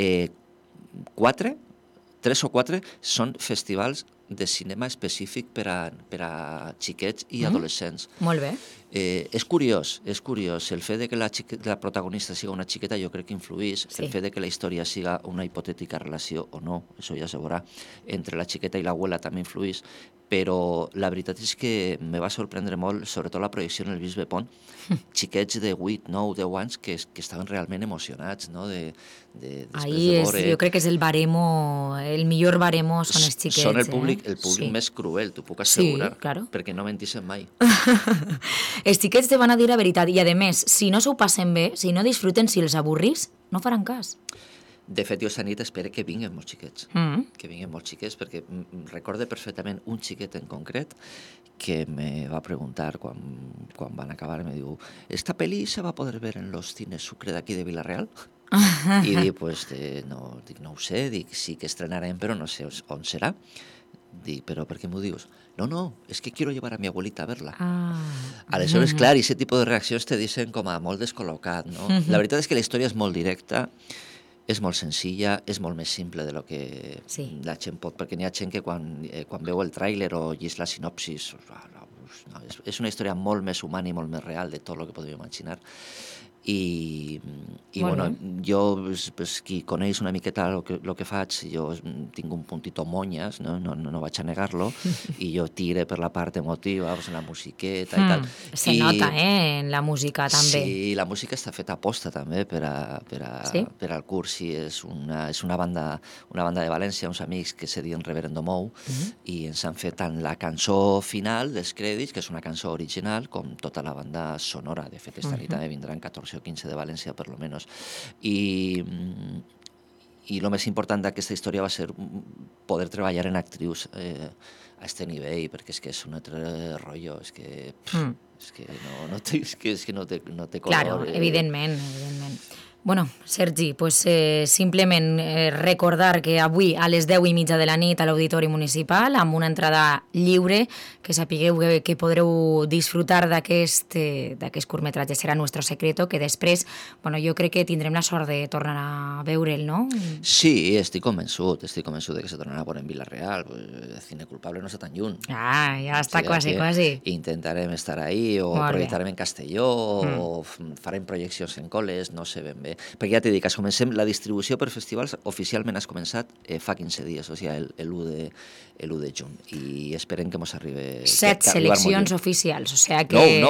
3 o 4 són festivals de cinema específic per a xiquets i adolescents. Molt bé. És curiós. El fet de que la protagonista siga una xiqueta jo crec que influís. El fet de que la història siga una hipotètica relació o no, això ja se veurà, entre la xiqueta i l'abuela també influís, però la veritat és que me va sorprendre molt, sobretot la projecció en el Bisbe Pont, xiquets de 8, 9, 10 anys que estaven realment emocionats, no? Jo crec que és el millor baremo són els xiquets. Són el públic més cruel, t'ho puc assegurar, perquè no mentissen mai. Els xiquets te van a dir la veritat i, a més, si no s'ho passen bé, si no disfruten, si els avorris, no faran cas. De fet, jo esta nit espero que vinguen molts xiquets, perquè recorde perfectament un xiquet en concret que me va preguntar quan van acabar, me diu, ¿esta peli se va a poder ver en los cines Sucre d'aquí de Vila-real? I dic, no ho sé, sí que estrenarem, però no sé on serà. Dic, però per què m'ho dius? No, és que quiero llevar a mi abuelita a verla. Aleshores, clar, aquest tipus de reaccions te dicen com a molt descol·locat, no? La veritat és que la història és molt directa, és molt senzilla, és molt més simple de lo que la gent pot, perquè n'hi ha gent que quan veu el tràiler o llegeix la sinopsis, no, és una història molt més humana i molt més real de tot el que podríem imaginar. I bueno, jo, pues, qui coneix una miqueta el que faig, jo tinc un puntito monyes, no vaig a negar-lo, i jo tire per la part emotiva, pues, la musiqueta i tal. Se nota, en la música també. Sí, la música està feta aposta també per al curs, i és una banda de València, uns amics que se diuen Reverendo Mou, i ens han fet tant la cançó final dels crèdits, que és una cançó original, com tota la banda sonora. De fet, esta nit també vindran 14 o 15 de València, per lo menos. I el més important d'aquesta història va ser poder treballar en actrius a este nivell, perquè és que és un altre rotllo, és que no té color. Claro, evidentment. Bueno, Sergi, pues, simplement recordar que avui a les 10:30 de la nit a l'Auditori Municipal, amb una entrada lliure, que sapigueu que podreu disfrutar d'aquest curtmetratge, serà Nuestro Secreto, que després, bueno, jo crec que tindrem la sort de tornar a veure'l, no? Sí, estic convençut de que se tornarà a veure en Vila-real. El cine culpable no està tan lluny. Ah, ja està quasi. Intentarem estar ahí, o projectarem en Castelló, o farem projeccions en col·les, no sé ben bé. Perquè ja t'he dit, la distribució per festivals oficialment has començat fa 15 dies, o sigui, l'1 de juny, i esperem que mos arribi... 7 seleccions oficials, o sigui que...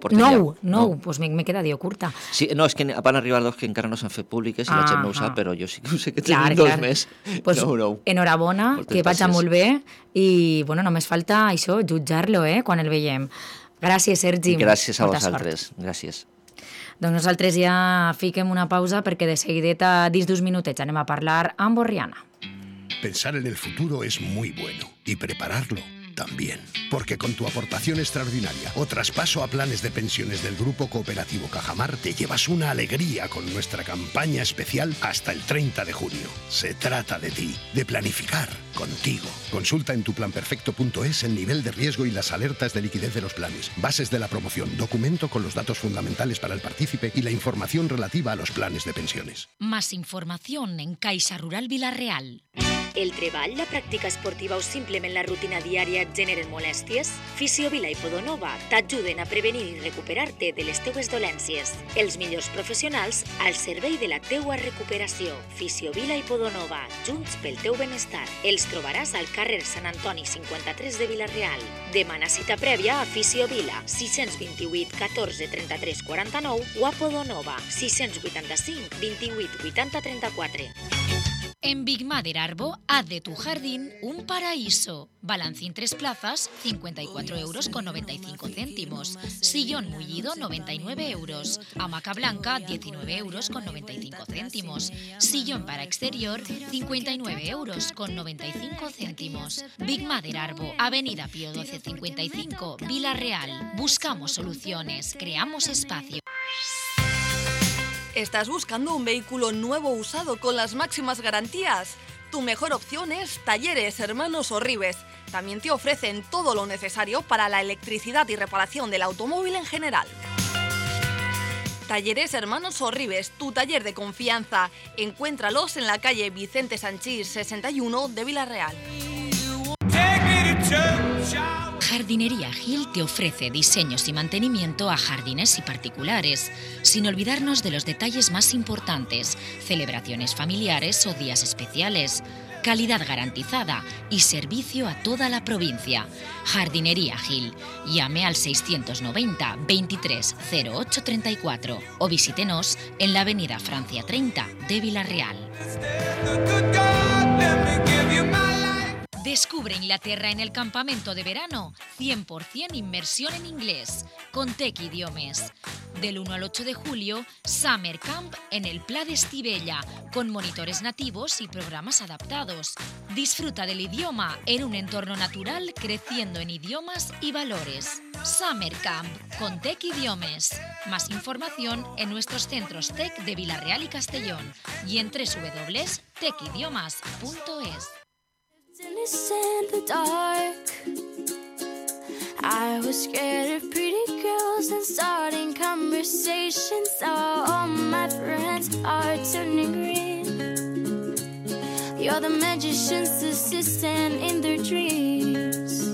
9, pues m'he quedat jo curta. Sí, no, és que van arribar 2 que encara no s'han fet públiques i la gent no ho sap, però jo sí que ho sé que tenim 2 més. Pues enhorabona, que vaig molt bé, i bueno, només falta això, jutjar-lo, quan el veiem. Gràcies, Sergi. Gràcies a vosaltres, gràcies. Doncs nosaltres ja fiquem una pausa perquè de seguideta, dins d'uns minutets, anem a parlar amb Borriana. Pensar en el futuro es muy bueno y prepararlo también, porque con tu aportación extraordinaria o traspaso a planes de pensiones del Grupo Cooperativo Cajamar te llevas una alegría con nuestra campaña especial hasta el 30 de junio. Se trata de ti, de planificar contigo. Consulta en tuplanperfecto.es el nivel de riesgo y las alertas de liquidez de los planes, bases de la promoción, documento con los datos fundamentales para el partícipe y la información relativa a los planes de pensiones. Más información en Caixa Rural Vila-real. El treball, la pràctica esportiva o simplement la rutina diària et generen molèsties? Fisiovila i Podonova t'ajuden a prevenir i recuperar-te de les teues dolències. Els millors professionals al servei de la teua recuperació. Fisiovila i Podonova, junts pel teu benestar. Els trobaràs al carrer Sant Antoni 53 de Vila-real. Demana cita prèvia a Fisiovila, 628 14 33 49 o a Podonova, 685 28 80 34. En Big Mother Arbo, haz de tu jardín un paraíso. Balancín 3 plazas, 54 euros con 95 céntimos. Sillón mullido, 99 euros. Hamaca blanca, 19 euros con 95 céntimos. Sillón para exterior, 59 euros con 95 céntimos. Big Mother Arbo, Avenida Pío 1255, Vila-real. Buscamos soluciones, creamos espacio. ¿Estás buscando un vehículo nuevo o usado con las máximas garantías? Tu mejor opción es Talleres Hermanos Orribes. También te ofrecen todo lo necesario para la electricidad y reparación del automóvil en general. Talleres Hermanos Orribes, tu taller de confianza. Encuéntralos en la calle Vicente Sanchís 61 de Vila-real. Jardinería Gil te ofrece diseños y mantenimiento a jardines y particulares, sin olvidarnos de los detalles más importantes, celebraciones familiares o días especiales, calidad garantizada y servicio a toda la provincia. Jardinería Gil. Llame al 690 23 08 34 o visítenos en la avenida Francia 30 de Vila-real. Descubre Inglaterra en el campamento de verano, 100% inmersión en inglés, con Tec Idiomes. Del 1 al 8 de julio, Summer Camp en el Pla d'Estivella, con monitores nativos y programas adaptados. Disfruta del idioma en un entorno natural, creciendo en idiomas y valores. Summer Camp con Tec Idiomes. Más información en nuestros centros Tec de Vila-real y Castellón y en www.tecidiomas.es. In the dark, I was scared of pretty girls and starting conversations. All my friends are turning green. You're the magician's assistant in their dreams.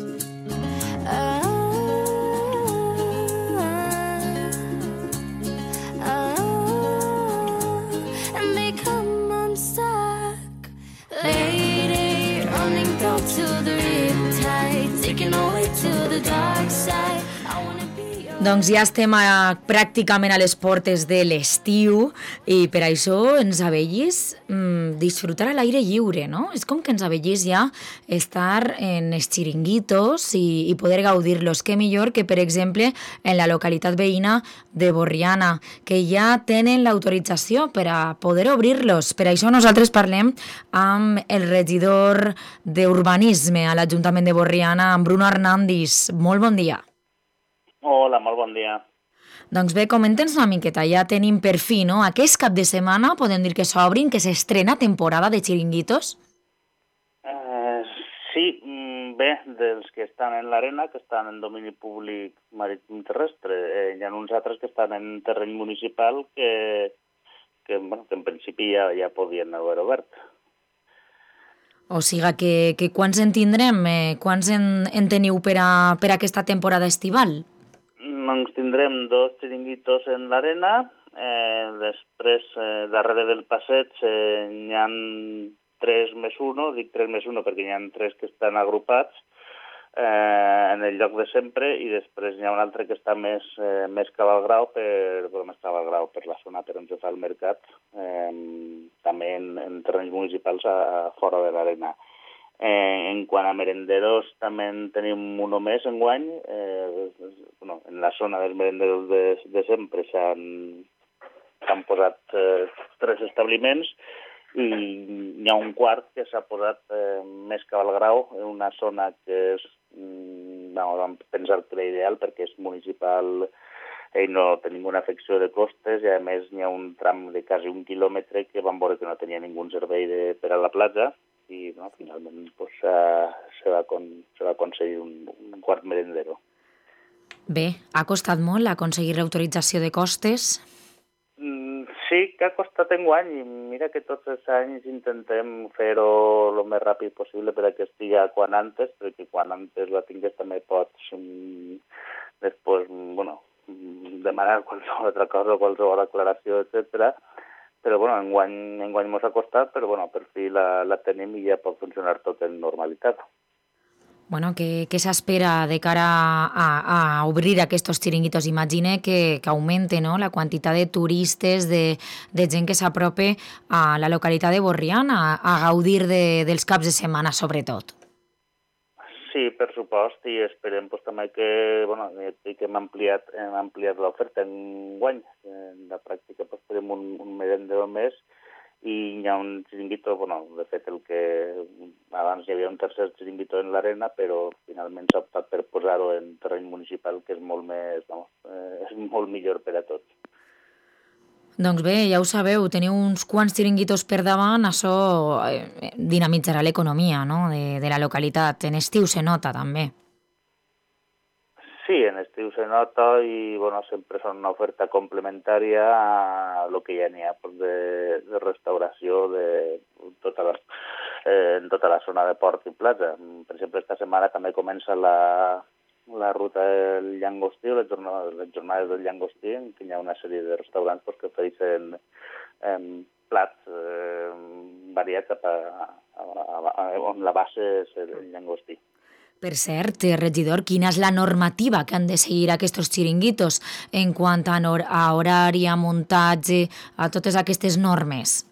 And they come unstuck. Lady, running down to the riptide, taking away to the dark side. I wanna be your... Doncs ja estem pràcticament a les portes de l'estiu i per això ens avellis disfrutar a l'aire lliure, no? És com que ens avellis ja estar en els xiringuitos i poder gaudir-los. Què millor que, per exemple, en la localitat veïna de Borriana, que ja tenen l'autorització per a poder obrir-los. Per això nosaltres parlem amb el regidor d'Urbanisme a l'Ajuntament de Borriana, amb Bruno Hernández. Molt bon dia. Hola, molt bon dia. Doncs bé, comenta'ns una miqueta, ja tenim per fi, no? Aquest cap de setmana podem dir que s'obrin, que s'estrena temporada de xiringuitos? Sí, bé, dels que estan en l'arena, que estan en domini públic marítim terrestre, hi ha uns altres que estan en terreny municipal que en principi ja podien haver obert. O sigui que quants en tindrem? Quants en teniu per a aquesta temporada estival? Doncs tindrem 2 xiringuitos en l'arena, després, darrere del passeig, n'hi ha 3 més 1, dic 3 més 1 perquè n'hi ha 3 que estan agrupats en el lloc de sempre, i després n'hi ha un altre que està més cap al grau, per la zona per on se fa el mercat, també en terrenys municipals fora de l'arena. En quant a merenderos, també en tenim un més enguany. En la zona dels merenderos de sempre s'han posat 3 establiments i hi ha un quart que s'ha posat més cap al grau, en una zona que és, vam pensar que era ideal perquè és municipal i no té ninguna afecció de costes, i a més hi ha un tram de quasi 1 quilòmetre que vam veure que no tenia ningú servei per a la platja, i finalment se va aconseguir un quart merendero. Bé, ha costat molt aconseguir l'autorització de costes? Sí, que ha costat enguany, i mira que tots els anys intentem fer-ho el més ràpid possible per que estigui quan antes, perquè quan antes la tingues també pots després, demanar qualsevol altra cosa, qualsevol aclaració, etcètera. Però enguany mos ha costat, però per fi la tenim i ja pot funcionar tot en normalitat. Què s'espera de cara a obrir aquests xiringuitos? Imagine que augmente, no?, la quantitat de turistes, de gent que s'aprope a la localitat de Borriana a gaudir dels caps de setmana, sobretot. Sí, per supost, i esperem també que hem ampliat l'oferta enguany. En la pràctica farem un merendero més, i hi ha un xiringuito, de fet abans hi havia un tercer xiringuito en l'arena, però finalment s'ha optat per posar-ho en terreny municipal, que és molt millor per a tots. Doncs bé, ja ho sabeu, teniu uns quants xiringuitos per davant, això dinamitzarà l'economia, no?, de la localitat. En estiu se nota també. Sí, en estiu se nota, i sempre són una oferta complementària a el que ja n'hi ha de restauració en tota la zona de port i platja. Per exemple, esta setmana també comença la ruta del llangostí, les jornades del llangostí, en què hi ha una sèrie de restaurants que ofereixen plats variats on la base és el llangostí. Per cert, regidor, quina és la normativa que han de seguir aquests xiringuitos en quant a horari, a muntatge, a totes aquestes normes?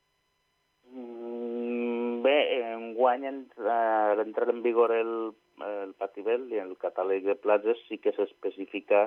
Bé, enguany l'entrada en vigor el Patibel i el catàleg de platges sí que s'especifica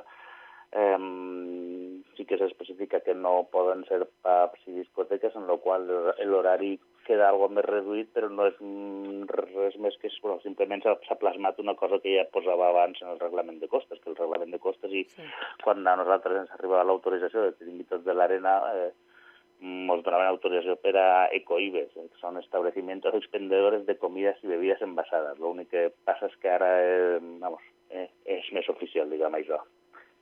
que no poden ser pubs i discoteques, en la qual l'horari queda algo més reduït, però no és res més que simplement s'ha plasmat una cosa que ja posava abans en el reglament de costes, que el reglament de costes, i quan a nosaltres ens arribava l'autorització de xiringuitos de l'arena, ens donaven autorizació per a ecoibes, que són establecimientos expendedores de comidas y bebidas envasadas. L'únic que passa és que ara és més oficial, diguem això.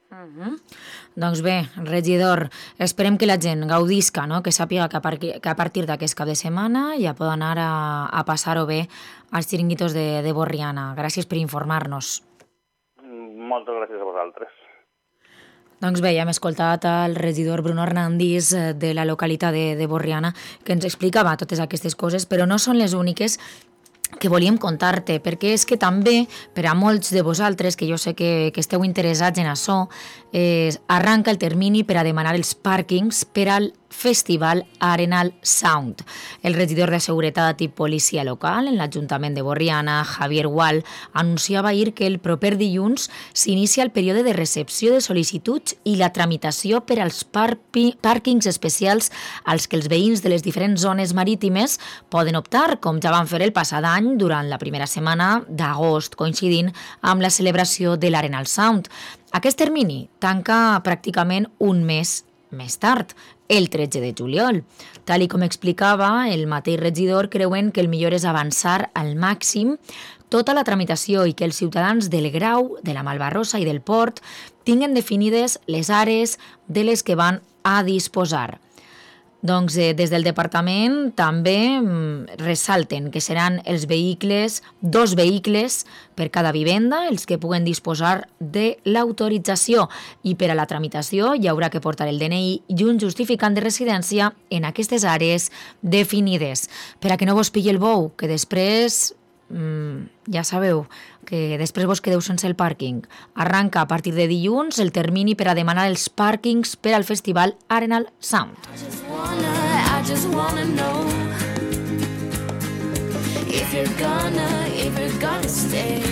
Doncs bé, regidor, esperem que la gent gaudisca, no? Que sàpiga que a partir d'aquest cap de setmana ja pot anar a passar-ho bé als xiringuitos de Borriana. Gràcies per informar-nos. Moltes gràcies a vosaltres. Doncs bé, ja hem escoltat el regidor Bruno Hernández de la localitat de Borriana, que ens explicava totes aquestes coses, però no són les úniques que volíem contar-te, perquè és que també, per a molts de vosaltres, que jo sé que esteu interessats en això, arranca el termini per a demanar els pàrquings per al Festival Arenal Sound. El regidor de Seguretat i Policia Local en l'Ajuntament de Borriana, Javier Gual, anunciava ahir que el proper dilluns s'inicia el període de recepció de sol·licituds i la tramitació per als pàrquings especials als que els veïns de les diferents zones marítimes poden optar, com ja van fer el passat any durant la primera setmana d'agost, coincidint amb la celebració de l'Arenal Sound. Aquest termini tanca pràcticament un mes més tard, el 13 de juliol. Tal com explicava el mateix regidor, creuen que el millor és avançar al màxim tota la tramitació i que els ciutadans del Grau, de la Malvarrosa i del Port tinguen definides les àrees de les que van a disposar. Doncs des del departament també ressalten que seran els vehicles, 2 vehicles per cada vivenda, els que puguen disposar de l'autorització, i per a la tramitació hi haurà que portar el DNI i un justificant de residència en aquestes àrees definides, per a que no vos pilli el bou, que després, ja sabeu, que després vos quedeu sense el pàrquing. Arranca a partir de dilluns el termini per a demanar els pàrquings per al Festival Arenal Sound. I just wanna know if you're gonna stay.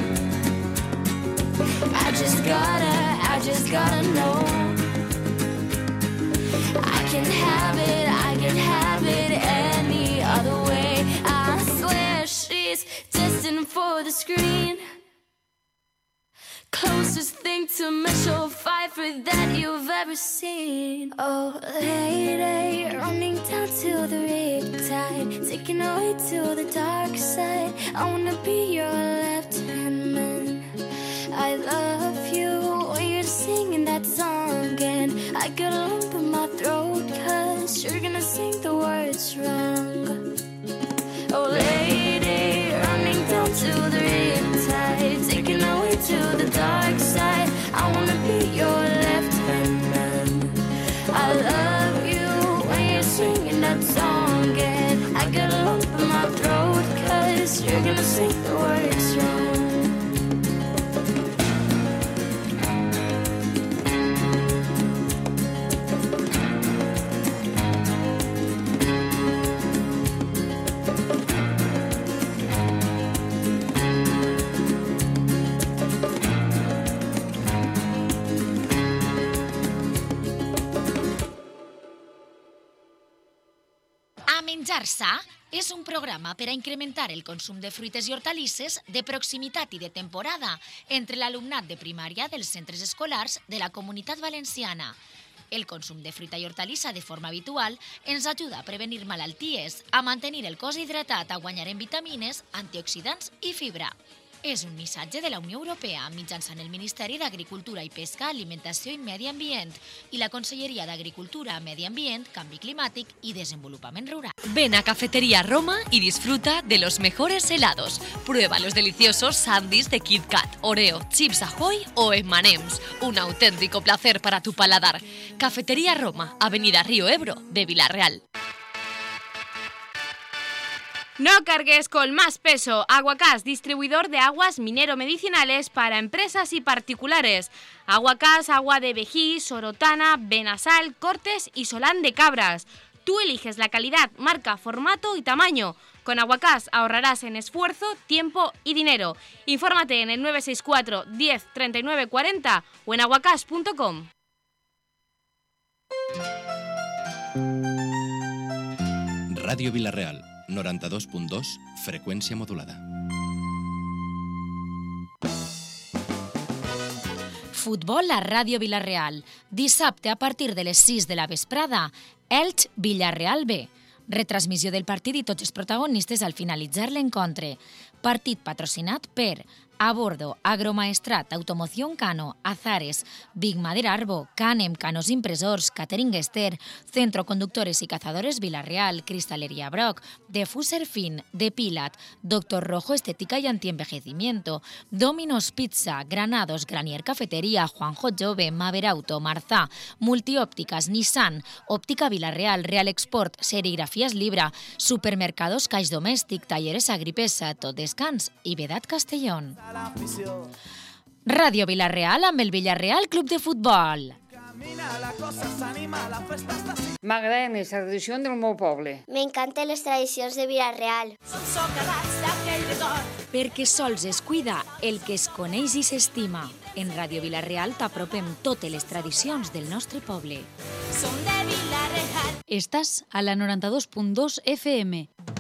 I just gotta know. I can have it any other way. I swear she's destined for the screen. Closest thing to Michelle Pfeiffer that you've ever seen. Oh, lady, running down to the riptide, taking away to the dark side. I wanna be your left-hand man. I love you when you're singing that song, and I get a lump in my throat 'cause you're gonna sing the words wrong. Oh, lady, running down to the riptide, taking away to the dark side. I wanna be your left-hand man. I love you when you're singing that song, and I got a lump in my throat 'cause you're gonna sing the words wrong. Menjar sa és un programa per a incrementar el consum de fruites i hortalisses de proximitat i de temporada entre l'alumnat de primària dels centres escolars de la Comunitat Valenciana. El consum de fruita i hortalissa de forma habitual ens ajuda a prevenir malalties, a mantenir el cos hidratat, a guanyar en vitamines, antioxidants i fibra. És un missatge de la Unió Europea mitjançant el Ministeri d'Agricultura i Pesca, Alimentació i Medi Ambient i la Conselleria d'Agricultura, Medi Ambient, Canvi Climàtic y Desenvolupament Rural. Ven a Cafetería Roma y disfruta de los mejores helados. Prueba los deliciosos sándwiches de Kit Kat, Oreo, Chips Ahoy o M&M's. Un auténtico placer para tu paladar. Cafetería Roma, Avenida Río Ebro de Villarreal. No cargues con más peso. Aguacás, distribuidor de aguas minero-medicinales para empresas y particulares. Aguacás, agua de Vejí, Sorotana, Benasal, Cortes y Solán de Cabras. Tú eliges la calidad, marca, formato y tamaño. Con Aguacás ahorrarás en esfuerzo, tiempo y dinero. Infórmate en el 964 10 39 40 o en aguacás.com. Radio Villarreal, 92.2, freqüència modulada. Futbol a Ràdio Villarreal. Dissabte a partir de les 6 de la vesprada, Elx-Villarreal B. Retransmissió del partit i tots els protagonistes al finalitzar l'encontre. Partit patrocinat per Abordo, Agromaestrat, Automoción Cano, Azares, Big Madera Arbo, Canem, Canos Impresors, Catering Ester, Centro Conductores y Cazadores Villarreal, Cristalería Brock, Defuser Fin, Depilat, Doctor Rojo Estética y Antienvejecimiento, Domino's Pizza, Granados, Granier Cafetería, Juanjo Jove, Maverauto, Marzá, Multiópticas, Nissan, Óptica Villarreal, Real Export, Serigrafías Libra, Supermercados Caix Domèstic, Talleres Agripesa, Tot Descans i Vedat Castellón. Ràdio Vila-real amb el Villarreal Club de Futbol. M'agraden les tradicions del meu poble. M'encanten les tradicions de Vila-real. Perquè sols es cuida el que es coneix i s'estima. En Ràdio Vila-real t'apropem totes les tradicions del nostre poble. Estàs a la 92.2 FM.